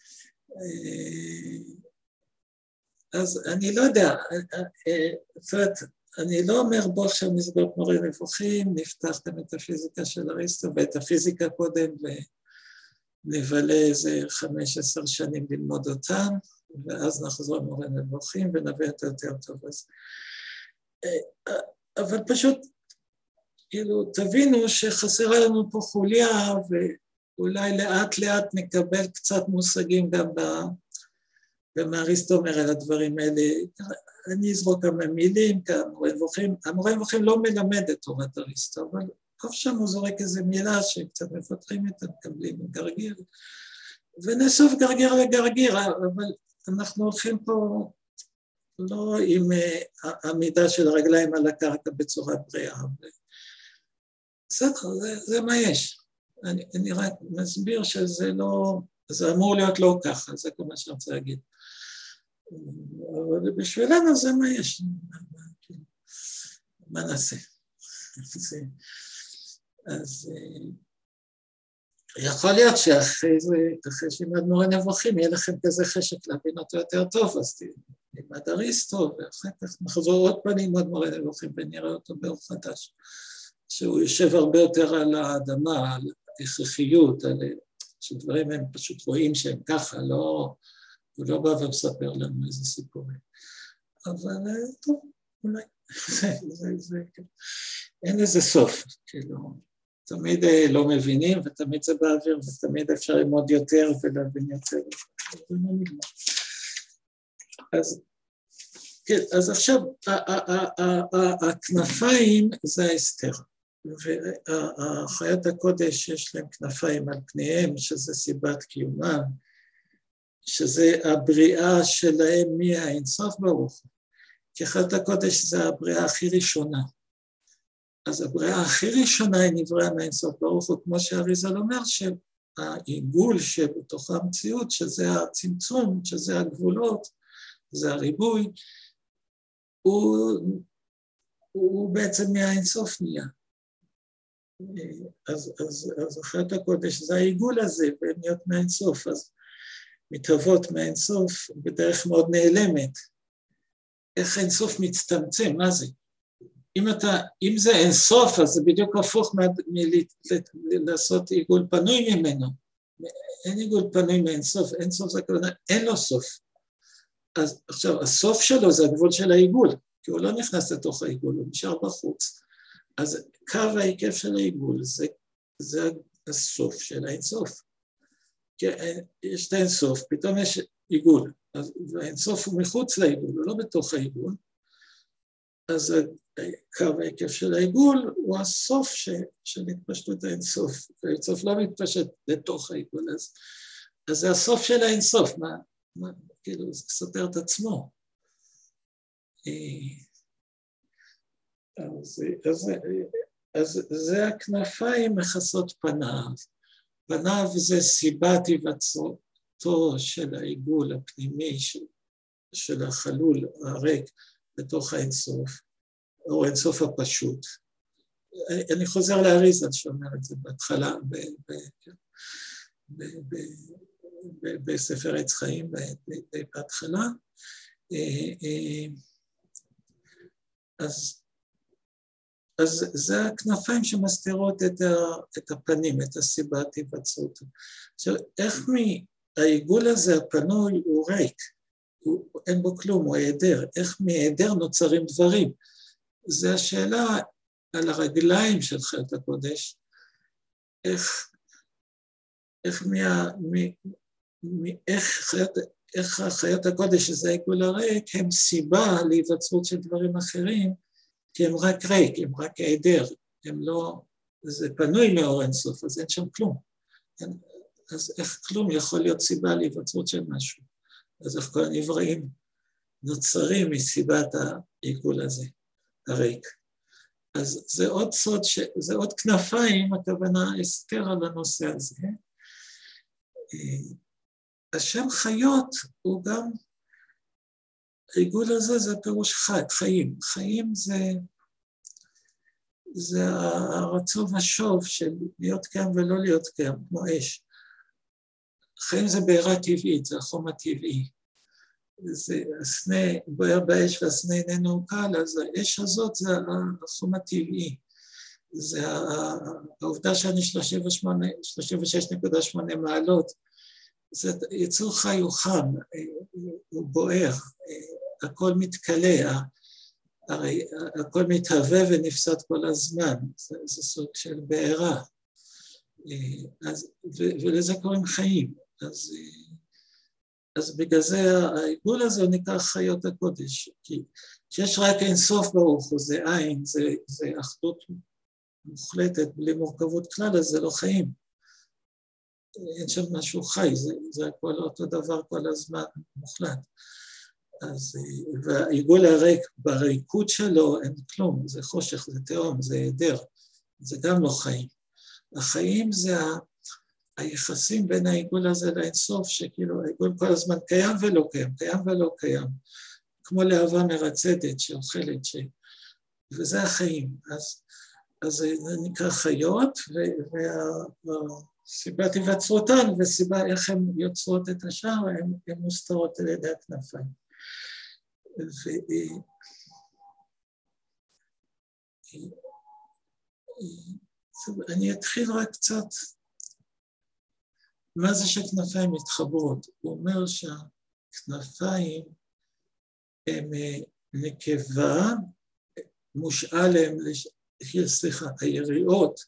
אז אני לא יודע, זאת אומרת, אני לא אומר בוא עכשיו נסגור מורה נבוכים, נפתח גם את הפיזיקה של אריסטו ואת הפיזיקה קודם, ונבלה איזה חמש עשר שנים ללמוד אותם, ואז נחזור מורה נבוכים ונביא את יותר טוב. אז, אבל פשוט, כאילו, תבינו שחסרה לנו פה חוליה, ואולי לאט לאט נקבל קצת מושגים גם ב... ומה אריסטו אומר על הדברים האלה, אני אזרוק כמה מילים, כמורה נבוכים, המורה נבוכים לא מלמד את תורת אריסטו, אבל טוב שם הוא זורק איזו מילה שקצת מפתחים את המקבלים גרגיר, ונסוף גרגיר לגרגיר, אבל אנחנו הולכים פה לא עם העמידה של הרגליים על הקרקע בצורה בריאה. בסדר, זה, זה מה יש. אני, אני רק מסביר שזה לא, זה אמור להיות לא ככה, זה כל מה שאני רוצה להגיד. אבל בשבילנו זה מה יש, מה נעשה? אז יכול להיות שאחרי זה, אחרי שילמד מורה נבוכים, יהיה לכם כזה חשק להבין אותו יותר טוב, אז תלמד אריסטו, ואחר כך נחזור עוד פעם ללמוד מורה נבוכים ונראה אותו באור חדש, שהוא יושב הרבה יותר על האדמה, על הכרחיות, על שדברים הם פשוט רואים שהם ככה, לא... הוא לא בא ומספר לנו איזה סיפורים. אבל טוב, אולי, זה, זה, זה, אין איזה סוף, כאילו, תמיד לא מבינים, ותמיד זה באוויר, ותמיד אפשר ללמוד יותר ולהבין יותר, זה לא נגמר. אז, כן, אז עכשיו, הכנפיים זה ההסתר, והחיות הקודש יש להם כנפיים על פניהם, שזה סיבת קיומם, שזה הבריאה שלהם מהאינסוף ברוך הוא. כי חיות הקודש זה הבריאה הכי ראשונה. אז הבריאה הכי ראשונה היא נבראה מהאינסוף ברוך הוא, כמו שהאריז"ל אומר, שהעיגול שבתוך המציאות, שזה הצמצום, שזה הגבולות, זה הריבוי, הוא, הוא בעצם מהאינסוף נהיה. אז, אז, אז חיות הקודש זה העיגול הזה, והם נהיות מהאינסוף, אז מתהוות מהאינסוף בדרך מאוד נעלמת. איך האינסוף מצטמצם? מה זה? אם, אתה, אם זה אינסוף, אז זה בדיוק הפוך לעשות עיגול פנוי ממנו. אין עיגול פנוי מאינסוף, אינסוף זה כוונה, אין לו סוף. אז עכשיו, הסוף שלו זה הגבול של העיגול, כי הוא לא נכנס לתוך העיגול, הוא נשאר בחוץ. אז קו ההיקף של העיגול זה, זה הסוף של האינסוף. יש את האינסוף, פתאום יש עיגול, והאינסוף הוא מחוץ לעיגול, הוא לא בתוך העיגול, אז קו ההיקף של העיגול הוא הסוף ש, של התפשטות האינסוף, והאינסוף לא מתפשט לתוך העיגול, אז, אז זה הסוף של האינסוף, מה, מה, כאילו זה סותר את עצמו. אז, אז, אז זה הכנפיים מכסות פניו, פניו זה סיבת היווצרותו של העיגול הפנימי של, של החלול הריק בתוך האינסוף, או האינסוף הפשוט. אני חוזר לאריזל שאומר את זה בהתחלה, ב, ב, ב, ב, ב, בספר עץ חיים, בהתחלה. אז, אז זה הכנפיים שמסתירות את, ה, את הפנים, את הסיבת היווצרות. עכשיו, איך מהעיגול הזה הפנוי הוא ריק, הוא, אין בו כלום, הוא היעדר, איך מהיעדר נוצרים דברים? זו השאלה על הרגליים של חיות הקודש, איך, איך, מה, מ, מ, איך, חיות, איך חיות הקודש, שזה העיגול הריק, הם סיבה להיווצרות של דברים אחרים, כי הם רק ריק, הם רק היעדר, הם לא, זה פנוי מאור אינסוף, אז אין שם כלום. אז איך כלום יכול להיות סיבה להיווצרות של משהו? אז איך כל הנבראים נוצרים מסיבת העיגול הזה, הריק. אז זה עוד סוד, ש... זה עוד כנפיים, הכוונה הסתר על הנושא הזה. השם חיות הוא גם, העיגול הזה זה פירוש חי, חיים. חיים זה, זה הרצון השוב של להיות קיים ולא להיות קיים, כמו אש. חיים זה בעירה טבעית, זה החום הטבעי. זה הסנה בוער באש והסנה איננו קל, אז האש הזאת זה החום הטבעי. זה העובדה שאני שלושים ושש נקודה שמונה מעלות, זה יצור חי הוא חם, הוא בוער, הכל מתקלה, הרי הכל מתהווה ונפסד כל הזמן, זה, זה סוג של בעירה, אז, ו, ולזה קוראים חיים, אז, אז בגלל זה העיגול הזה הוא נקרא חיות הקודש, כי כשיש רק אין סוף ברוך הוא, זה עין, זה, זה אחדות מוחלטת בלי מורכבות כלל, אז זה לא חיים, אין שם משהו חי, זה, זה הכל אותו דבר כל הזמן מוחלט. אז, והעיגול הריק, בריקות שלו אין כלום, זה חושך, זה תהום, זה היעדר, זה גם לא חיים. החיים זה ה, היחסים בין העיגול הזה לאינסוף, שכאילו העיגול כל הזמן קיים ולא קיים, קיים ולא קיים, כמו להבה מרצדת שאוכלת, ש... וזה החיים. אז, אז זה נקרא חיות, וסיבת היווצרותן, וסיבה איך הן יוצרות את השאר, הן מוסתרות על ידי הכנפיים. ואני אתחיל רק קצת, מה זה שכנפיים מתחברות? הוא אומר שהכנפיים הם נקבה, מושאל להם, סליחה, היריעות,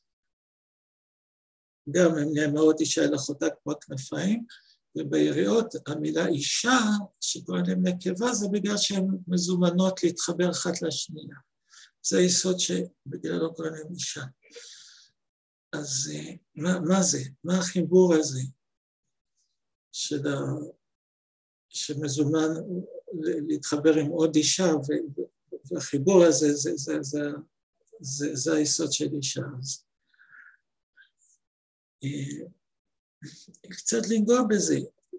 גם הן נאמרות אישה אל אחותה כמו הכנפיים, וביריעות המילה אישה שקוראים להם נקבה זה בגלל שהן מזומנות להתחבר אחת לשנייה. זה היסוד שבגללו קוראים להם אישה. אז מה, מה זה? מה החיבור הזה של ה... שמזומן להתחבר עם עוד אישה, והחיבור הזה זה, זה, זה, זה, זה, זה היסוד של אישה. אז קצת לנגוע בזה.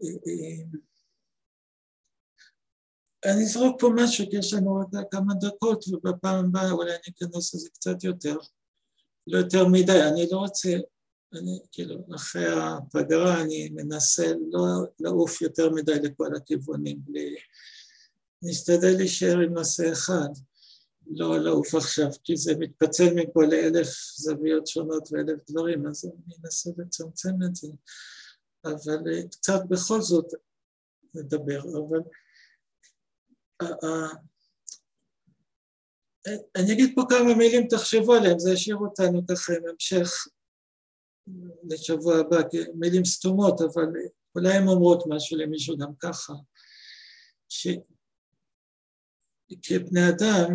אני אזרוק פה משהו, כי יש לנו עוד כמה דקות, ובפעם הבאה אולי אני אכנס לזה קצת יותר, לא יותר מדי, אני לא רוצה, אני כאילו, אחרי הפגרה אני מנסה לא לעוף יותר מדי לכל הכיוונים, נשתדל להישאר עם נושא אחד, לא לעוף עכשיו, כי זה מתפצל מפה לאלף זוויות שונות ואלף דברים, אז אני אנסה לצמצם את זה, אבל קצת בכל זאת נדבר, אבל אני אגיד פה כמה מילים, תחשבו עליהם, זה ישאיר אותנו ככה עם המשך לשבוע הבא, מילים סתומות, אבל אולי הן אומרות משהו למישהו גם ככה. שכבני אדם,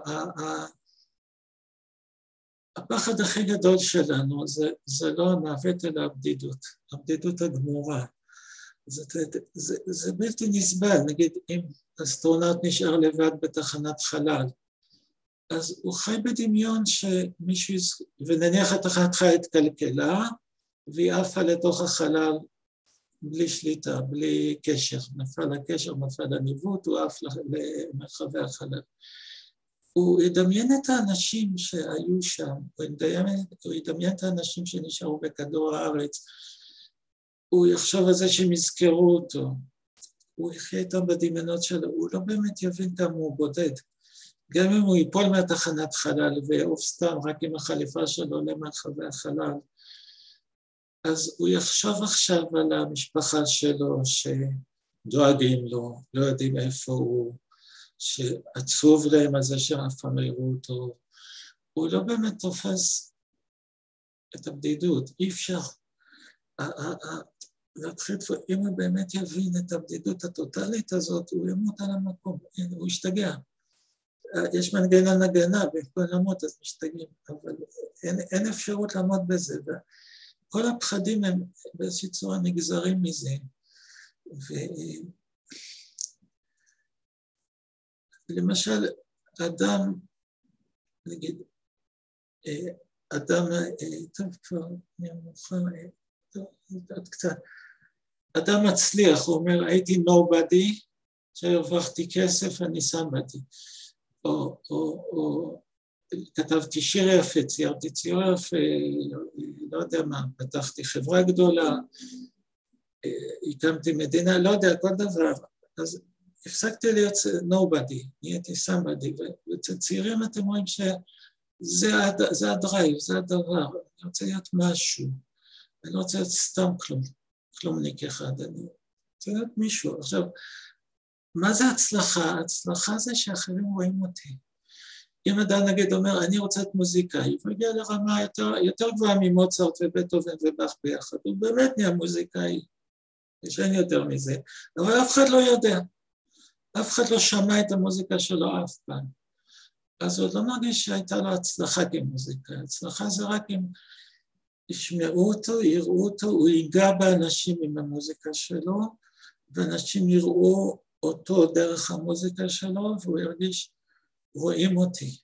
הפחד הכי גדול שלנו זה, זה לא המוות אלא הבדידות, הבדידות הגמורה. זה, זה, זה בלתי נסבל, נגיד אם אסטרונאוט נשאר לבד בתחנת חלל, אז הוא חי בדמיון שמישהו, ונניח התחנת חלל התקלקלה, והיא עפה לתוך החלל בלי שליטה, בלי קשר, נפל הקשר, נפל הניווט, הוא עף למרחבי החלל. הוא ידמיין את האנשים שהיו שם, הוא ידמיין, הוא ידמיין את האנשים שנשארו בכדור הארץ, הוא יחשוב על זה שהם יזכרו אותו, הוא יחיה איתם בדמיונות שלו, הוא לא באמת יבין כמה הוא בודד. גם אם הוא ייפול מהתחנת חלל ויעוף סתם רק עם החליפה שלו למרחבי החלל, אז הוא יחשוב עכשיו על המשפחה שלו שדואגים לו, לא יודעים איפה הוא, שעצוב להם על זה שאף פעם לא יראו אותו. הוא לא באמת תופס את הבדידות, אי אפשר. אם הוא באמת יבין את הבדידות הטוטלית הזאת, הוא ימות על המקום, הוא ישתגע. יש מנגנון הגנה, וכל למות אז משתגעים, אבל אין, אין אפשרות לעמוד בזה. כל הפחדים הם באיזושהי צורה נגזרים מזה. ולמשל, אדם, נגיד, אדם, טוב כבר, אני מוכר, עוד קצת, אדם מצליח, הוא אומר, הייתי nobody, שהרווחתי כסף, אני somebody. או, או, או כתבתי שיר יפה, ציירתי ציור יפה, לא יודע מה, פתחתי חברה גדולה, הקמתי מדינה, לא יודע, כל דבר. אז הפסקתי להיות nobody, נהייתי somebody, ואצל צעירים אתם רואים שזה הדרייב, זה הדבר, אני רוצה להיות משהו, אני לא רוצה להיות סתם כלום, כלומניק אחד, אני רוצה להיות מישהו. עכשיו, מה זה הצלחה? הצלחה זה שאחרים רואים אותי. אם אדם נגיד אומר, אני רוצה להיות מוזיקאי, הוא מגיע לרמה יותר, יותר גבוהה ממוצרט ובטהובן ובאך ביחד, הוא באמת נהיה מוזיקאי, יש אין יותר מזה, אבל אף אחד לא יודע, אף אחד לא שמע את המוזיקה שלו אף פעם. אז עוד לא מרגיש שהייתה לו הצלחה כמוזיקאי, הצלחה זה רק אם ישמעו אותו, יראו אותו, הוא ייגע באנשים עם המוזיקה שלו, ואנשים יראו אותו דרך המוזיקה שלו, והוא ירגיש, רואים אותי,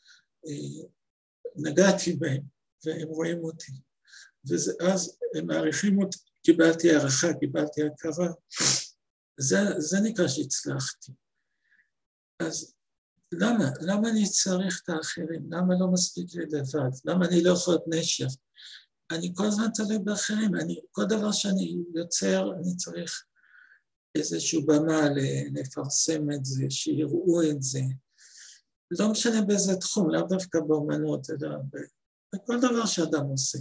נגעתי בהם, והם רואים אותי. ואז הם מעריכים אותי, קיבלתי הערכה, קיבלתי הכרה, זה, זה נקרא שהצלחתי. אז למה? למה אני צריך את האחרים? למה לא מספיק לי לבד? למה אני לא יכול להיות נשף? אני כל הזמן תלוי באחרים, אני, כל דבר שאני יוצר, אני צריך איזשהו במה לפרסם את זה, שיראו את זה. לא משנה באיזה תחום, לאו דווקא באומנות, אלא בכל דבר שאדם עושה.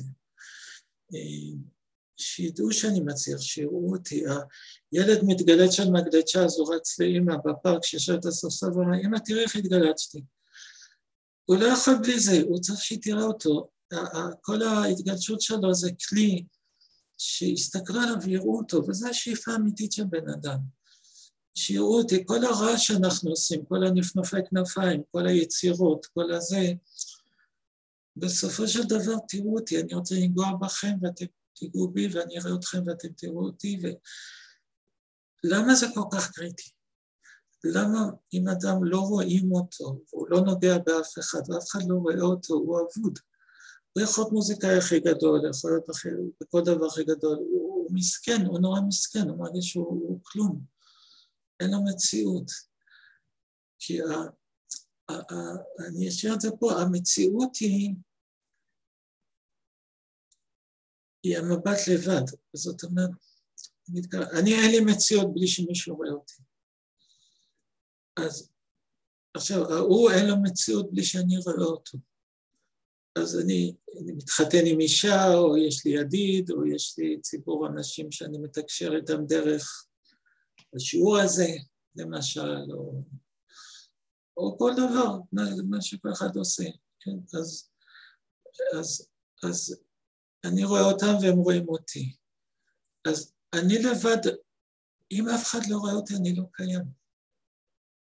שידעו שאני מצליח, שיראו אותי. הילד מתגלץ של מגלצ'ה, אז הוא רץ לאמא בפארק, שישבת הספסל ואומר, אמא, תראי איך התגלצתי. הוא לא יכול בלי זה, הוא צריך שהיא תראה אותו. כל ההתגלשות שלו זה כלי שיסתכלו עליו ויראו אותו, וזו השאיפה האמיתית של בן אדם. שיראו אותי, כל הרעש שאנחנו עושים, כל הנפנופי כנפיים, כל היצירות, כל הזה, בסופו של דבר תראו אותי, אני רוצה לנגוע בכם ואתם תיגעו בי, ואני אראה אתכם ואתם תראו אותי, ו... למה זה כל כך קריטי? למה אם אדם לא רואים אותו, והוא לא נוגע באף אחד, ואף אחד לא רואה אותו, הוא אבוד. הוא יכול להיות מוזיקאי הכי גדול, יכול להיות הכי, בכל דבר הכי גדול, הוא, הוא מסכן, הוא נורא מסכן, הוא מרגיש שהוא הוא כלום, אין לו מציאות. כי ה, ה, ה, אני אשאיר את זה פה, המציאות היא, היא המבט לבד, זאת אומרת, אני אין לי מציאות בלי שמישהו רואה אותי. אז עכשיו, הוא אין לו מציאות בלי שאני רואה אותו. אז אני, אני מתחתן עם אישה, או יש לי ידיד, או יש לי ציבור אנשים שאני מתקשר איתם דרך השיעור הזה, למשל, או, או כל דבר, מה שכל אחד עושה. כן? אז, אז, אז אני רואה אותם והם רואים אותי. אז אני לבד, אם אף אחד לא רואה אותי, אני לא קיים.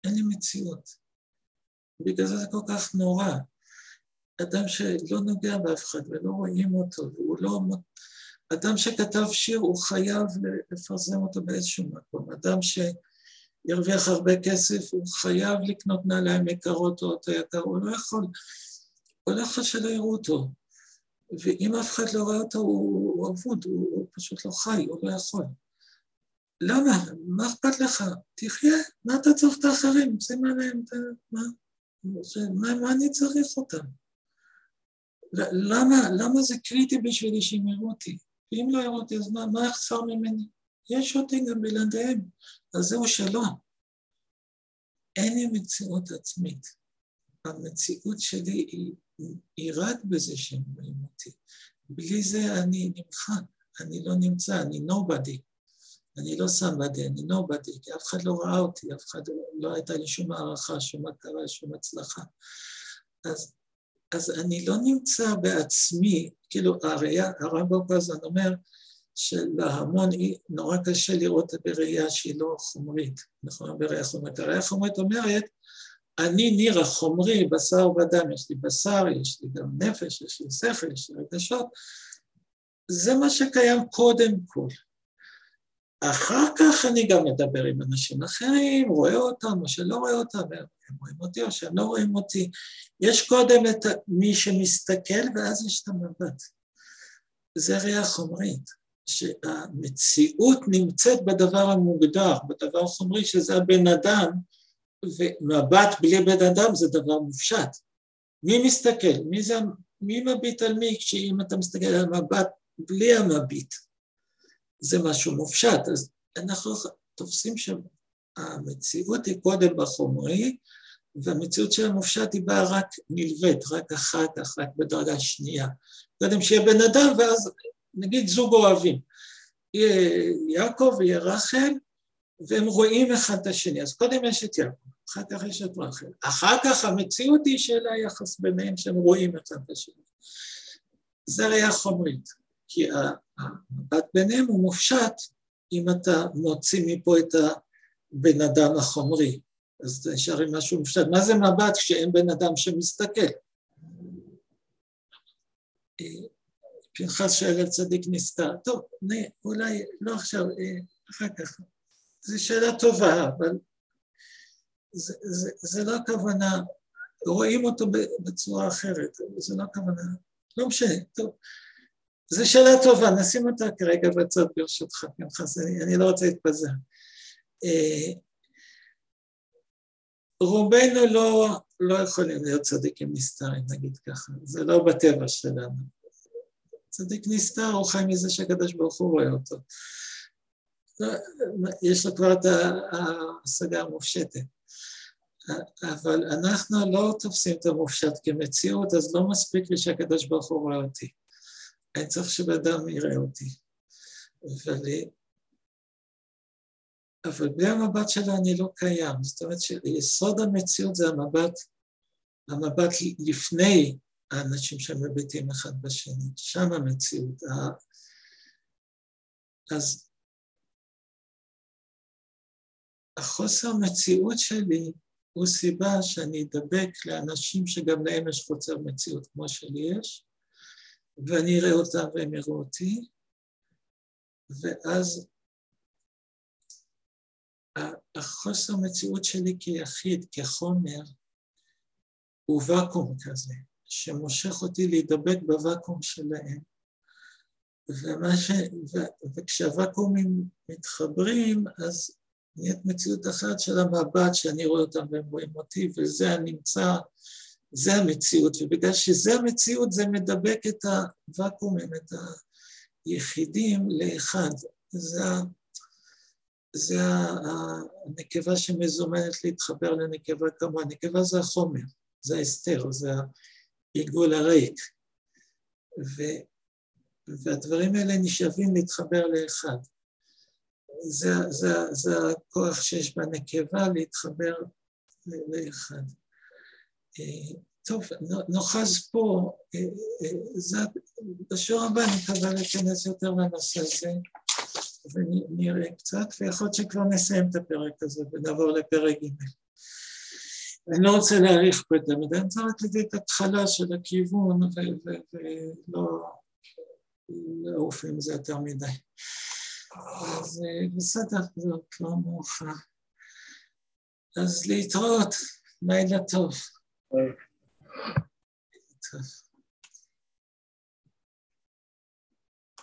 אין לי מציאות. בגלל זה זה כל כך נורא. אדם שלא נוגע באף אחד ולא רואים אותו, והוא לא... אדם שכתב שיר הוא חייב לפרסם אותו באיזשהו מקום. אדם שירוויח הרבה כסף הוא חייב לקנות נעליים יקרות או אותו יקר, הוא לא יכול, הוא לא יכול שלא יראו אותו. ואם אף אחד לא רואה אותו הוא, הוא עבוד, הוא, הוא פשוט לא חי, הוא לא יכול. למה? מה אכפת לך? תחיה, מה אתה צריך את האחרים? שימה להם, מה? מה, מה אני צריך אותם? למה, למה זה קריטי בשבילי שהם יראו אותי? ואם לא יראו אותי, אז מה, מה יחסר ממני? יש אותי גם בלעדיהם, אז זהו שלא. אין לי מציאות עצמית. המציאות שלי היא, היא רק בזה שהם רואים אותי. בלי זה אני נמחק, אני לא נמצא, אני nobody. אני לא somebody, אני nobody, כי אף אחד לא ראה אותי, אף אחד לא הייתה לי שום הערכה, שום הכרה, שום הצלחה. אז, אז אני לא נמצא בעצמי, כאילו הראייה, הרמב"ם כל הזמן אומר, שלהמון נורא קשה לראות בראייה שהיא לא חומרית, נכון? בראייה חומרית. הראייה חומרית אומרת, אני ניר החומרי, בשר ודם, יש לי בשר, יש לי גם נפש, יש לי שכל, יש לי רגשות, זה מה שקיים קודם כל. אחר כך אני גם מדבר עם אנשים אחרים, רואה אותם או שלא רואה אותם, הם רואים אותי או שהם לא רואים אותי. יש קודם את מי שמסתכל ואז יש את המבט. זה ראייה חומרית, שהמציאות נמצאת בדבר המוגדר, בדבר חומרי שזה הבן אדם, ומבט בלי בן אדם זה דבר מופשט. מי מסתכל? מי, זה, מי מביט על מי? כשאם אתה מסתכל על מבט בלי המביט, זה משהו מופשט. אז אנחנו תופסים שהמציאות היא קודם בחומרי, והמציאות של המופשט היא באה רק נלווית, רק אחר כך, רק בדרגה שנייה. קודם שיהיה בן אדם, ואז נגיד זוג אוהבים. יהיה יעקב ויהיה רחל, והם רואים אחד את השני. אז קודם יש את יעקב, אחר כך יש את רחל. אחר כך המציאות היא של היחס ביניהם שהם רואים אחד את השני. זה ראייה חומרית, כי המבט ביניהם הוא מופשט אם אתה מוציא מפה את הבן אדם החומרי. אז נשאר עם משהו מופשט. מה זה מבט כשאין בן אדם שמסתכל? פנחס שואל על צדיק נסתר. טוב, אולי לא עכשיו, אחר כך. זו שאלה טובה, אבל זה, זה, זה לא הכוונה, רואים אותו בצורה אחרת, זה לא הכוונה, לא משנה, טוב. זו שאלה טובה, נשים אותה כרגע בצד ברשותך, פנחס, אני, אני לא רוצה להתפזר. רובנו לא, לא יכולים להיות צדיקים נסתרים, נגיד ככה, זה לא בטבע שלנו. צדיק נסתר הוא חי מזה שהקדוש ברוך הוא רואה אותו. יש לו כבר את ההשגה המופשטת. אבל אנחנו לא תופסים את המופשט כמציאות, אז לא מספיק לי שהקדוש ברוך הוא רואה אותי. אני צריך שבאדם יראה אותי. אבל, אבל בלי המבט שלו אני לא קיים. זאת אומרת שיסוד המציאות זה המבט, המבט לפני האנשים שמביטים אחד בשני. שם המציאות. אז החוסר המציאות שלי הוא סיבה שאני אדבק לאנשים שגם להם יש חוסר מציאות כמו שלי יש, ואני אראה אותם והם יראו אותי, ואז החוסר המציאות שלי כיחיד, כחומר, הוא ואקום כזה, שמושך אותי להידבק בוואקום שלהם, ומה ש... ו... וכשהוואקומים מתחברים, אז נהיית מציאות אחת של המבט שאני רואה אותם והם רואים אותי, וזה הנמצא, זה המציאות, ובגלל שזה המציאות זה מדבק את הוואקומים, את היחידים לאחד. זה, זה הנקבה שמזומנת להתחבר לנקבה כמוה. הנקבה זה החומר, זה ההסתר, זה העיגול הריק. ו, והדברים האלה נשאבים להתחבר לאחד. זה, זה, זה הכוח שיש בנקבה להתחבר לאחד. טוב, נוחז פה, זה, בשיעור הבא אני מקווה להיכנס יותר לנושא הזה, ונראה קצת, ויכול להיות שכבר נסיים את הפרק הזה ונעבור לפרק ג'. אני לא רוצה להאריך פה יותר מדי, אני צריך רק לתת את התחלה של הכיוון, ולא לעוף עם זה יותר מדי. אז בסדר, זה כבר מאוחר. אז להתראות, לילה טוב. טוב.